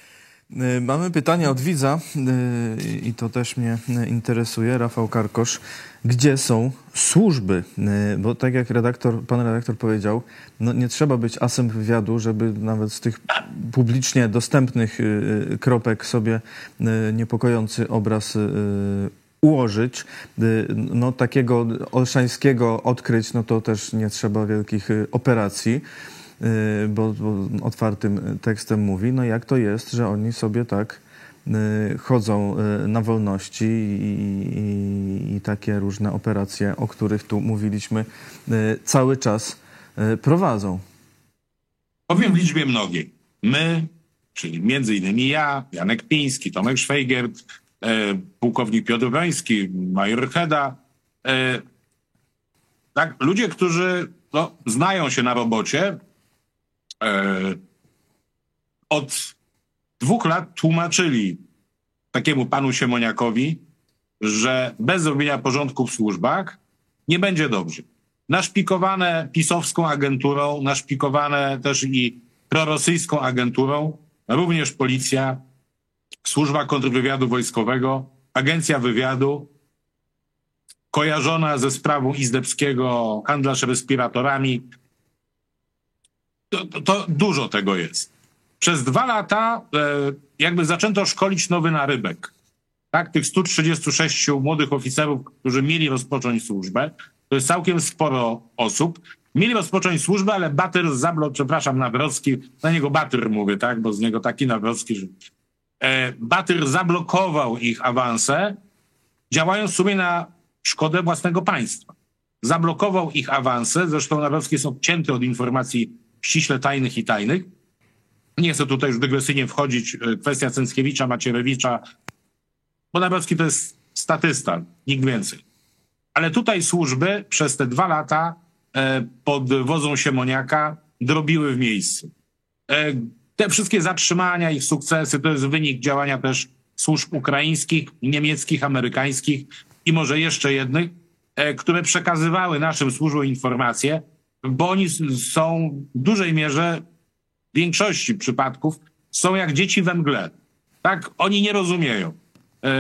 Mamy pytanie od widza i to też mnie interesuje. Rafał Karkosz. Gdzie są służby? Bo tak jak redaktor, pan redaktor powiedział, no nie trzeba być asem wywiadu, żeby nawet z tych publicznie dostępnych kropek sobie niepokojący obraz ułożyć. No takiego olszańskiego odkryć, no to też nie trzeba wielkich operacji. Bo, bo otwartym tekstem mówi, no jak to jest, że oni sobie tak chodzą na wolności i, i, i takie różne operacje, o których tu mówiliśmy, cały czas prowadzą. Powiem w liczbie mnogiej. My, czyli między innymi ja, Janek Piński, Tomek Szwejgert, e, pułkownik Piotr Wroński, major Heda, e, tak, ludzie, którzy no, znają się na robocie, od dwóch lat tłumaczyli takiemu panu Siemoniakowi, że bez zrobienia porządku w służbach nie będzie dobrze. Naszpikowane pisowską agenturą, naszpikowane też i prorosyjską agenturą, również policja, służba kontrwywiadu wojskowego, agencja wywiadu, kojarzona ze sprawą Izdebskiego, handlarz respiratorami. To, to, to dużo tego jest. Przez dwa lata e, jakby zaczęto szkolić nowy narybek. Tak, tych stu trzydziestu sześciu młodych oficerów, którzy mieli rozpocząć służbę, to jest całkiem sporo osób, mieli rozpocząć służbę, ale Batyr zablokował, przepraszam, Nawrocki, na niego Batyr mówię, tak, bo z niego taki Nawrocki, że e, Batyr zablokował ich awanse, działając w sumie na szkodę własnego państwa. Zablokował ich awanse, zresztą Nawrocki jest odcięty od informacji ściśle tajnych i tajnych. Nie chcę tutaj już dygresyjnie wchodzić, kwestia Cęckiewicza, Macierewicza, bo Nawrocki to jest statysta, nikt więcej. Ale tutaj służby przez te dwa lata e, pod wodzą Siemoniaka drobiły w miejscu. E, te wszystkie zatrzymania, ich sukcesy to jest wynik działania też służb ukraińskich, niemieckich, amerykańskich i może jeszcze jednych, e, które przekazywały naszym służbom informacje, bo oni są w dużej mierze, w większości przypadków, są jak dzieci we mgle. Tak? Oni nie rozumieją. Yy,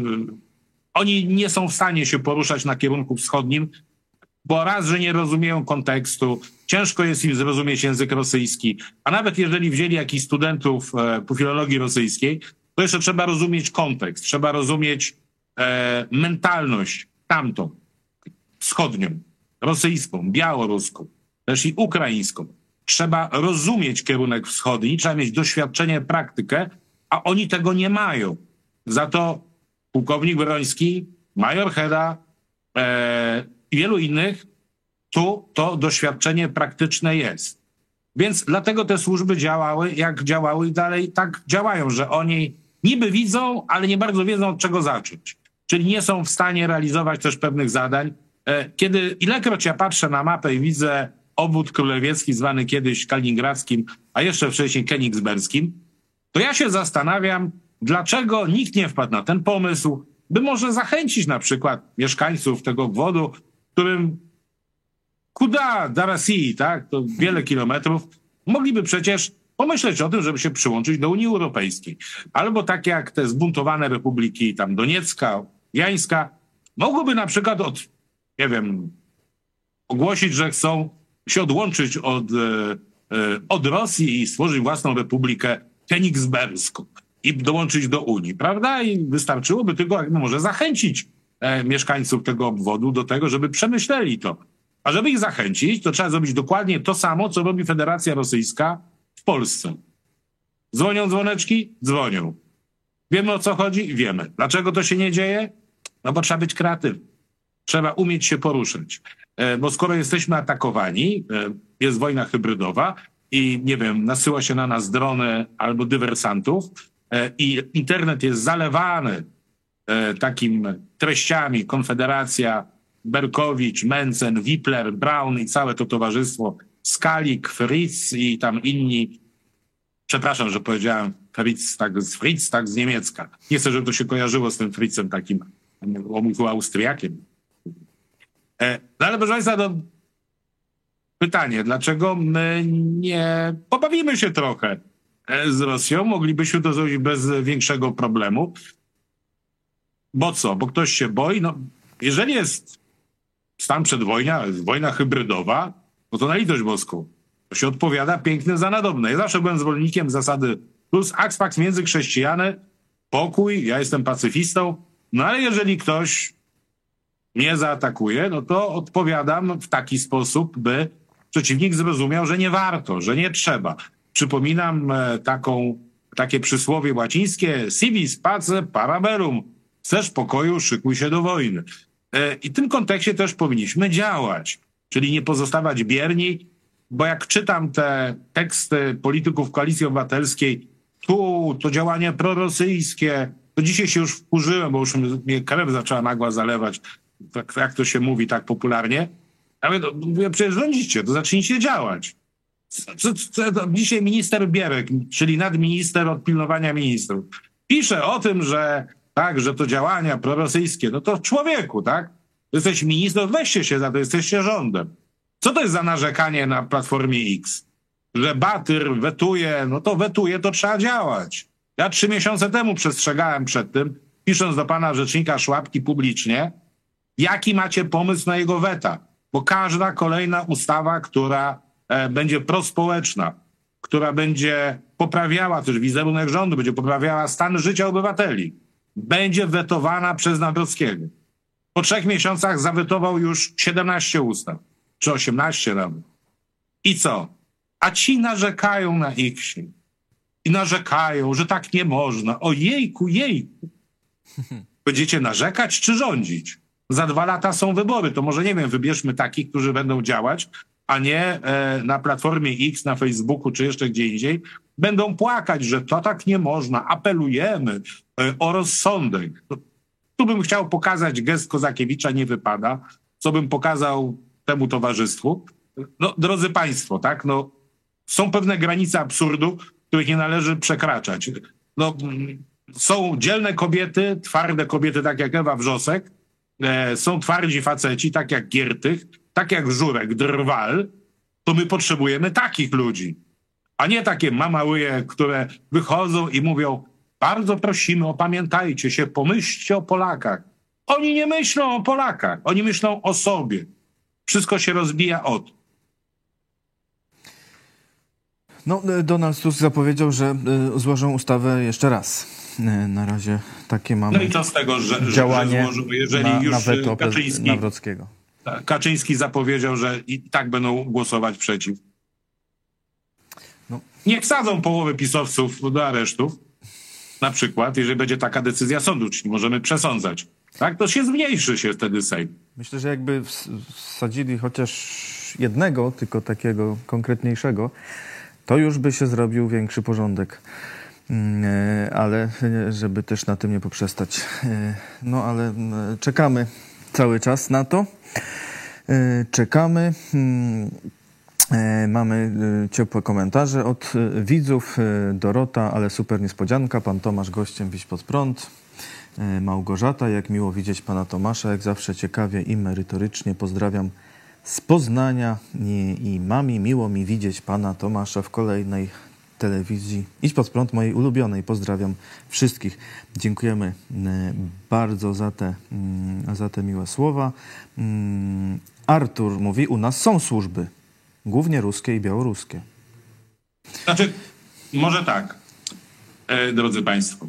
oni nie są w stanie się poruszać na kierunku wschodnim, bo raz, że nie rozumieją kontekstu, ciężko jest im zrozumieć język rosyjski, a nawet jeżeli wzięli jakichś studentów e, po filologii rosyjskiej, to jeszcze trzeba rozumieć kontekst, trzeba rozumieć e, mentalność tamtą, wschodnią, rosyjską, białoruską, też i ukraińską. Trzeba rozumieć kierunek wschodni, trzeba mieć doświadczenie, praktykę, a oni tego nie mają. Za to pułkownik Wroński, major Heda e, i wielu innych, tu to doświadczenie praktyczne jest. Więc dlatego te służby działały, jak działały i dalej tak działają, że oni niby widzą, ale nie bardzo wiedzą, od czego zacząć. Czyli nie są w stanie realizować też pewnych zadań. E, kiedy ilekroć ja patrzę na mapę i widzę obwód królewiecki, zwany kiedyś kaliningradzkim, a jeszcze wcześniej kenigsberskim, to ja się zastanawiam, dlaczego nikt nie wpadł na ten pomysł, by może zachęcić na przykład mieszkańców tego obwodu, którym kuda do Rosji, tak, to wiele kilometrów, mogliby przecież pomyśleć o tym, żeby się przyłączyć do Unii Europejskiej. Albo tak jak te zbuntowane republiki tam Doniecka, Jańska, mogłyby na przykład od, nie wiem, ogłosić, że chcą się odłączyć od, od Rosji i stworzyć własną republikę kenigsberską i dołączyć do Unii, prawda? I wystarczyłoby tylko no, może zachęcić e, mieszkańców tego obwodu do tego, żeby przemyśleli to. A żeby ich zachęcić, to trzeba zrobić dokładnie to samo, co robi Federacja Rosyjska w Polsce. Dzwonią dzwoneczki? Dzwonią. Wiemy, o co chodzi? Wiemy. Dlaczego to się nie dzieje? No bo trzeba być kreatywny. Trzeba umieć się poruszać. E, bo skoro jesteśmy atakowani, e, jest wojna hybrydowa i, nie wiem, nasyła się na nas drony albo dywersantów e, i internet jest zalewany e, takim treściami, Konfederacja, Berkowicz, Mencen, Wipler, Braun i całe to towarzystwo, Skalik, Fritz i tam inni. Przepraszam, że powiedziałem Fritz, tak z Fritz, tak z niemiecka. Nie chcę, żeby to się kojarzyło z tym Fritzem takim, on był Austriakiem. No ale proszę Państwa, no, pytanie, dlaczego my nie pobawimy się trochę z Rosją, moglibyśmy to zrobić bez większego problemu. Bo co? Bo ktoś się boi? No, jeżeli jest stan przedwojnia, jest wojna hybrydowa, no to na litość boską. To się odpowiada piękne za nadobne. Ja zawsze byłem zwolennikiem zasady plus aks pax między chrześcijany, pokój, ja jestem pacyfistą, no ale jeżeli ktoś mnie zaatakuje, no to odpowiadam w taki sposób, by przeciwnik zrozumiał, że nie warto, że nie trzeba. Przypominam taką, takie przysłowie łacińskie si vis pace para bellum. Chcesz pokoju, szykuj się do wojny. I w tym kontekście też powinniśmy działać, czyli nie pozostawać bierni, bo jak czytam te teksty polityków Koalicji Obywatelskiej, tu to działanie prorosyjskie, to dzisiaj się już wkurzyłem, bo już mnie krew zaczęła nagła zalewać, tak, jak to się mówi tak popularnie. Ale no, mówię, przecież rządzicie, to zacznijcie działać. Co, co, co, dzisiaj minister Bierek, czyli nadminister od pilnowania ministrów, pisze o tym, że tak, że to działania prorosyjskie, no to człowieku, tak? Jesteś minister, weźcie się za to, jesteście rządem. Co to jest za narzekanie na Platformie X? Że Batyr wetuje, no to wetuje, to trzeba działać. Ja trzy miesiące temu przestrzegałem przed tym, pisząc do pana rzecznika Szłapki publicznie, jaki macie pomysł na jego weta. Bo każda kolejna ustawa, która e, będzie prospołeczna, która będzie poprawiała też wizerunek rządu, będzie poprawiała stan życia obywateli, będzie wetowana przez Nawrockiego. Po trzech miesiącach zawetował już siedemnaście ustaw, czy osiemnaście nawet. I co? A ci narzekają na X-ie. I narzekają, że tak nie można. O jejku, jejku. Będziecie narzekać czy rządzić? Za dwa lata są wybory. To może, nie wiem, wybierzmy takich, którzy będą działać, a nie e, na Platformie X, na Facebooku czy jeszcze gdzie indziej będą płakać, że to tak nie można. Apelujemy e, o rozsądek. To, tu bym chciał pokazać gest Kozakiewicza, nie wypada. Co bym pokazał temu towarzystwu? No, drodzy państwo, tak, no, są pewne granice absurdu, których nie należy przekraczać. No, są dzielne kobiety, twarde kobiety, tak jak Ewa Wrzosek, e, są twardzi faceci, tak jak Giertych, tak jak Żurek, Drwal, to my potrzebujemy takich ludzi, a nie takie mamałyje, które wychodzą i mówią, bardzo prosimy, opamiętajcie się, pomyślcie o Polakach. Oni nie myślą o Polakach, oni myślą o sobie. Wszystko się rozbija od. No, Donald Tusk zapowiedział, że y, złożą ustawę jeszcze raz. Y, na razie takie mamy no i co z tego, że, działanie że złożył, jeżeli na, już na weto Kaczyński, Nawrockiego. Kaczyński zapowiedział, że i tak będą głosować przeciw. No. Niech wsadzą połowę pisowców do aresztów, na przykład, jeżeli będzie taka decyzja sądu, czyli możemy przesądzać. Tak, to się zmniejszy się wtedy Sejm. Myślę, że jakby wsadzili chociaż jednego, tylko takiego konkretniejszego, to już by się zrobił większy porządek. Ale żeby też na tym nie poprzestać. No ale czekamy cały czas na to. Czekamy. Mamy ciepłe komentarze od widzów. Dorota, ale super niespodzianka. Pan Tomasz gościem Wiś pod prąd. Małgorzata, jak miło widzieć pana Tomasza. Jak zawsze ciekawie i merytorycznie. Pozdrawiam z Poznania i, i mami. Miło mi widzieć pana Tomasza w kolejnej telewizji Idź pod prąd, mojej ulubionej. Pozdrawiam wszystkich. Dziękujemy bardzo za te, za te miłe słowa. Artur mówi, u nas są służby. Głównie ruskie i białoruskie. Znaczy, może tak, e, drodzy państwo.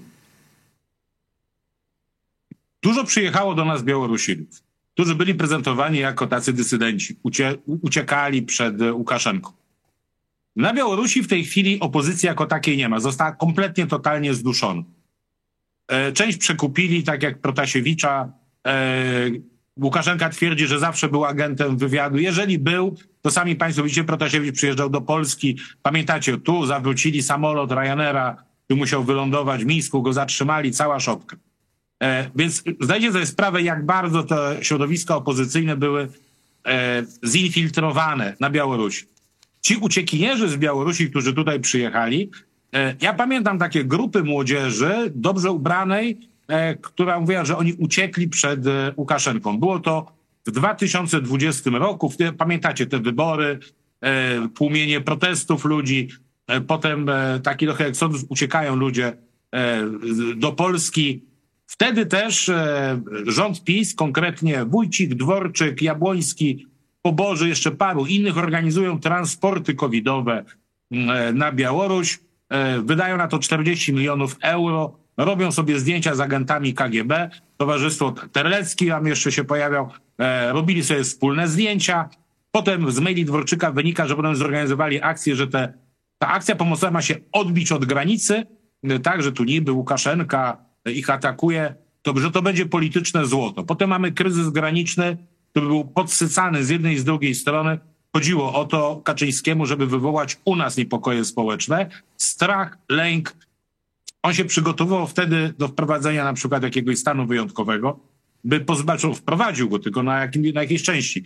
Dużo przyjechało do nas Białorusinów, którzy byli prezentowani jako tacy dysydenci. Ucie, uciekali przed Łukaszenką. Na Białorusi w tej chwili opozycji jako takiej nie ma. Została kompletnie, totalnie zduszona. E, część przekupili, tak jak Protasiewicza. E, Łukaszenka twierdzi, że zawsze był agentem wywiadu. Jeżeli był, to sami państwo widzicie, Protasiewicz przyjeżdżał do Polski. Pamiętacie, tu zawrócili samolot Ryanaira, tu musiał wylądować w Mińsku, go zatrzymali, cała szopka. E, więc zdajcie sobie sprawę, jak bardzo te środowiska opozycyjne były e, zinfiltrowane na Białorusi. Ci uciekinierzy z Białorusi, którzy tutaj przyjechali, e, ja pamiętam takie grupy młodzieży dobrze ubranej, e, która mówiła, że oni uciekli przed e, Łukaszenką. Było to w dwa tysiące dwudziestym roku, w te, pamiętacie te wybory, e, tłumienie protestów ludzi. Potem taki trochę eksodus, uciekają ludzie do Polski. Wtedy też rząd PiS, konkretnie Wójcik, Dworczyk, Jabłoński, Poboży, jeszcze paru innych organizują transporty covidowe na Białoruś. Wydają na to czterdzieści milionów euro. Robią sobie zdjęcia z agentami K G B. Towarzystwo Terlecki tam jeszcze się pojawiał. Robili sobie wspólne zdjęcia. Potem z maili Dworczyka wynika, że potem zorganizowali akcję, że te, ta akcja pomocowa ma się odbić od granicy, tak, że tu niby Łukaszenka ich atakuje, to, że to będzie polityczne złoto. Potem mamy kryzys graniczny, który był podsycany z jednej i z drugiej strony. Chodziło o to Kaczyńskiemu, żeby wywołać u nas niepokoje społeczne, strach, lęk. On się przygotowywał wtedy do wprowadzenia na przykład jakiegoś stanu wyjątkowego, by pozbaczył, wprowadził go tylko na, jakim, na jakiejś części.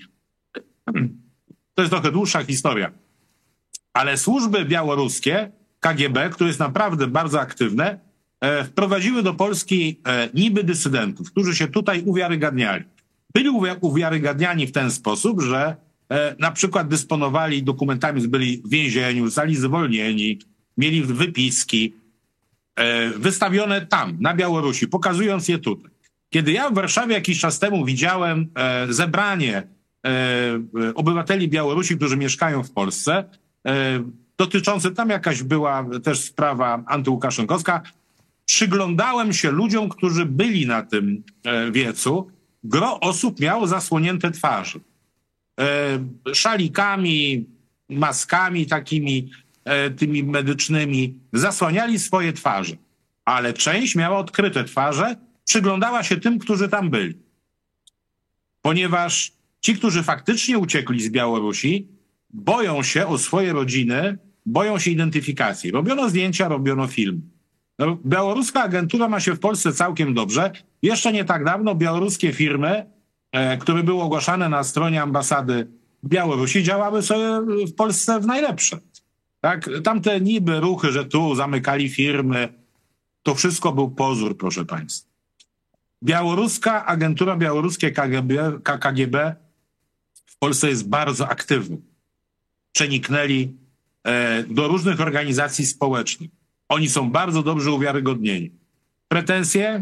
To jest trochę dłuższa historia. Ale służby białoruskie, K G B, które jest naprawdę bardzo aktywne, e, wprowadziły do Polski e, niby dysydentów, którzy się tutaj uwiarygadniali. Byli uwi- uwiarygadniani w ten sposób, że e, na przykład dysponowali dokumentami, byli w więzieniu, zostali zwolnieni, mieli wypiski e, wystawione tam, na Białorusi, pokazując je tutaj. Kiedy ja w Warszawie jakiś czas temu widziałem e, zebranie e, obywateli Białorusi, którzy mieszkają w Polsce, e, dotyczące, tam jakaś była też sprawa antyłukaszenkowska, przyglądałem się ludziom, którzy byli na tym e, wiecu. Gro osób miało zasłonięte twarze. E, szalikami, maskami takimi, e, tymi medycznymi, zasłaniali swoje twarze. Ale część miała odkryte twarze, przyglądała się tym, którzy tam byli. Ponieważ ci, którzy faktycznie uciekli z Białorusi, boją się o swoje rodziny, boją się identyfikacji. Robiono zdjęcia, robiono film. No, białoruska agentura ma się w Polsce całkiem dobrze. Jeszcze nie tak dawno białoruskie firmy, e, które były ogłaszane na stronie ambasady Białorusi, działały sobie w Polsce w najlepsze. Tak? Tamte niby ruchy, że tu zamykali firmy, to wszystko był pozór, proszę państwa. Białoruska agentura, białoruskie K G B, K G B w Polsce jest bardzo aktywna. Przeniknęli e, do różnych organizacji społecznych. Oni są bardzo dobrze uwiarygodnieni. Pretensje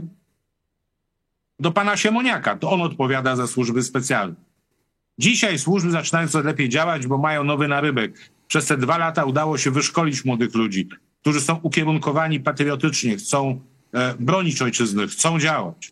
do pana Siemoniaka. To on odpowiada za służby specjalne. Dzisiaj służby zaczynają coraz lepiej działać, bo mają nowy narybek. Przez te dwa lata udało się wyszkolić młodych ludzi, którzy są ukierunkowani patriotycznie, chcą e, bronić ojczyzny, chcą działać.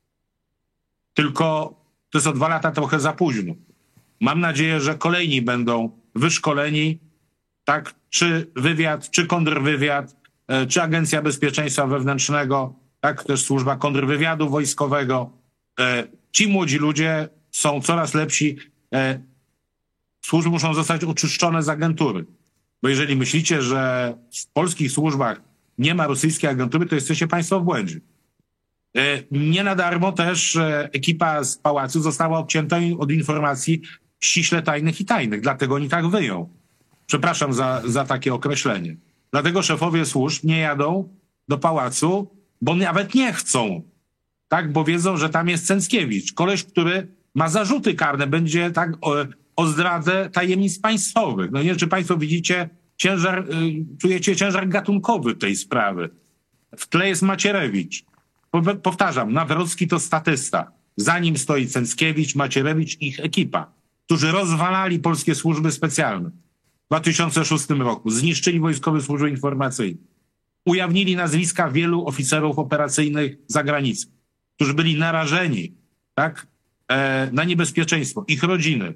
Tylko to jest o dwa lata trochę za późno. Mam nadzieję, że kolejni będą wyszkoleni, tak, czy wywiad, czy kontrwywiad, e, czy Agencja Bezpieczeństwa Wewnętrznego, tak, też służba kontrwywiadu wojskowego. E, ci młodzi ludzie są coraz lepsi. E, służby muszą zostać oczyszczone z agentury. Bo jeżeli myślicie, że w polskich służbach nie ma rosyjskiej agentury, to jesteście państwo w błędzie. E, nie na darmo też e, ekipa z pałacu została odcięta od informacji ściśle tajnych i tajnych. Dlatego oni tak wyją. Przepraszam za, za takie określenie. Dlatego szefowie służb nie jadą do pałacu, bo nawet nie chcą. Tak, bo wiedzą, że tam jest Cęckiewicz. Koleś, który ma zarzuty karne, będzie tak o, o zdradę tajemnic państwowych. No nie wiem, czy państwo widzicie ciężar, y, czujecie ciężar gatunkowy tej sprawy. W tle jest Macierewicz. Powtarzam, Nawrocki to statysta. Za nim stoi Cęckiewicz, Macierewicz i ich ekipa, którzy rozwalali polskie służby specjalne w dwa tysiące szóstym roku. Zniszczyli wojskowe służby informacyjne. Ujawnili nazwiska wielu oficerów operacyjnych za granicą, którzy byli narażeni, tak, e, na niebezpieczeństwo. Ich rodziny.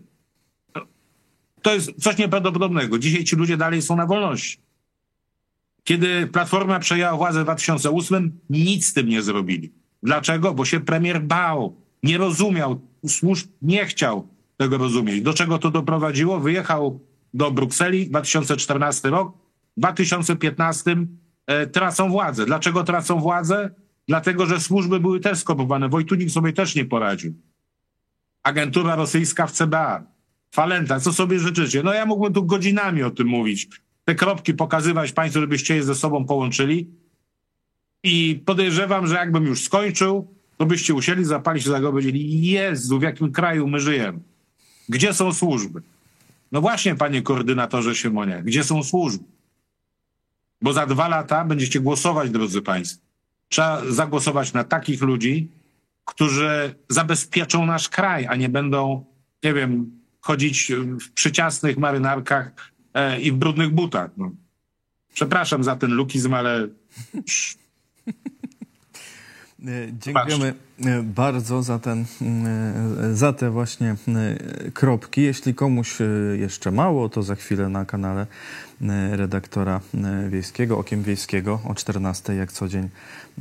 To jest coś nieprawdopodobnego. Dzisiaj ci ludzie dalej są na wolności. Kiedy Platforma przejęła władzę w dwa tysiące ósmym, nic z tym nie zrobili. Dlaczego? Bo się premier bał, nie rozumiał, służb nie chciał tego rozumieć. Do czego to doprowadziło? Wyjechał do Brukseli, dwa tysiące czternasty rok, w dwa tysiące piętnastym e, tracą władzę. Dlaczego tracą władzę? Dlatego, że służby były też skopowane. Wojtunik sobie też nie poradził. Agentura rosyjska w C B A. Falenta, co sobie życzycie? No ja mógłbym tu godzinami o tym mówić. Te kropki pokazywać państwu, żebyście je ze sobą połączyli. I podejrzewam, że jakbym już skończył, to byście usiedli, zapali się za go i powiedzieli: Jezu, w jakim kraju my żyjemy? Gdzie są służby? No właśnie, panie koordynatorze Siemoniak, gdzie są służby? Bo za dwa lata będziecie głosować, drodzy państwo. Trzeba zagłosować na takich ludzi, którzy zabezpieczą nasz kraj, a nie będą, nie wiem, chodzić w przyciasnych marynarkach e, i w brudnych butach. No. Przepraszam za ten lukizm, ale... Dziękujemy bardzo za, ten, za te właśnie kropki. Jeśli komuś jeszcze mało, to za chwilę na kanale redaktora Wiejskiego, Okiem Wiejskiego o czternastej jak co dzień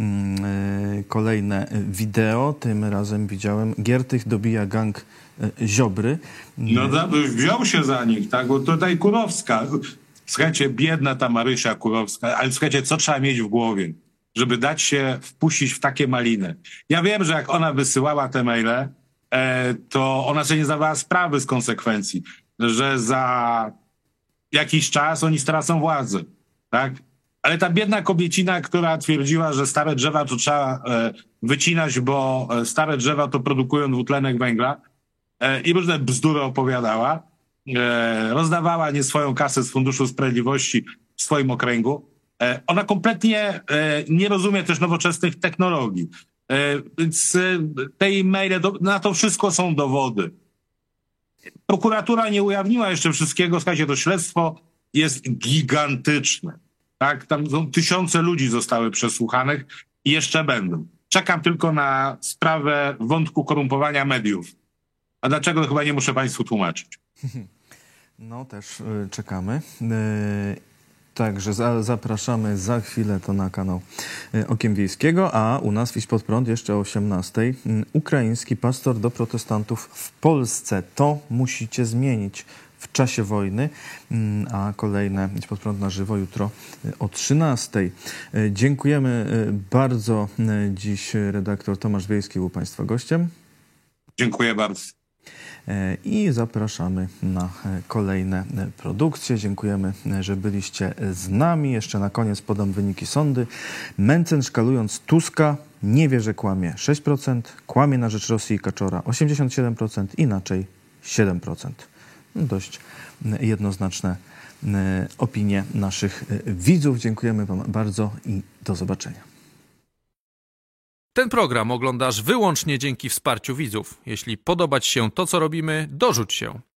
kolejne wideo. Tym razem widziałem Giertych dobija gang Ziobry. No da, wziął się za nich, tak? Bo tutaj Kurowska. Słuchajcie, biedna ta Marysia Kurowska, ale słuchajcie, co trzeba mieć w głowie, żeby dać się wpuścić w takie maliny. Ja wiem, że jak ona wysyłała te maile, e, to ona sobie nie zdawała sprawy z konsekwencji, że za jakiś czas oni stracą władzę, tak? Ale ta biedna kobiecina, która twierdziła, że stare drzewa to trzeba e, wycinać, bo stare drzewa to produkują dwutlenek węgla e, i różne bzdury opowiadała, e, rozdawała nie swoją kasę z Funduszu Sprawiedliwości w swoim okręgu. E, ona kompletnie e, nie rozumie też nowoczesnych technologii. E, więc e, te e-maile, do, na to wszystko są dowody. Prokuratura nie ujawniła jeszcze wszystkiego. Słuchajcie, to śledztwo jest gigantyczne. Tak? Tam są tysiące ludzi zostały przesłuchanych i jeszcze będą. Czekam tylko na sprawę wątku korumpowania mediów. A dlaczego, chyba nie muszę państwu tłumaczyć. No też y, czekamy. Y, Także za, zapraszamy za chwilę to na kanał y, Okiem Wiejskiego, a u nas w Idź Pod Prąd jeszcze o osiemnastej. Y, ukraiński pastor do protestantów w Polsce. To musicie zmienić w czasie wojny, y, a kolejne Idź Pod Prąd na żywo jutro y, o trzynastej. Y, dziękujemy y, bardzo. Y, dziś redaktor Tomasz Wiejski był państwa gościem. Dziękuję bardzo. I zapraszamy na kolejne produkcje. Dziękujemy, że byliście z nami. Jeszcze na koniec podam wyniki sądy. Mencen szkalując Tuska nie wie, że kłamie sześć procent, kłamie na rzecz Rosji i Kaczora osiemdziesiąt siedem procent, inaczej siedem procent. Dość jednoznaczne opinie naszych widzów. Dziękujemy wam bardzo i do zobaczenia. Ten program oglądasz wyłącznie dzięki wsparciu widzów. Jeśli podoba ci się to, co robimy, dorzuć się.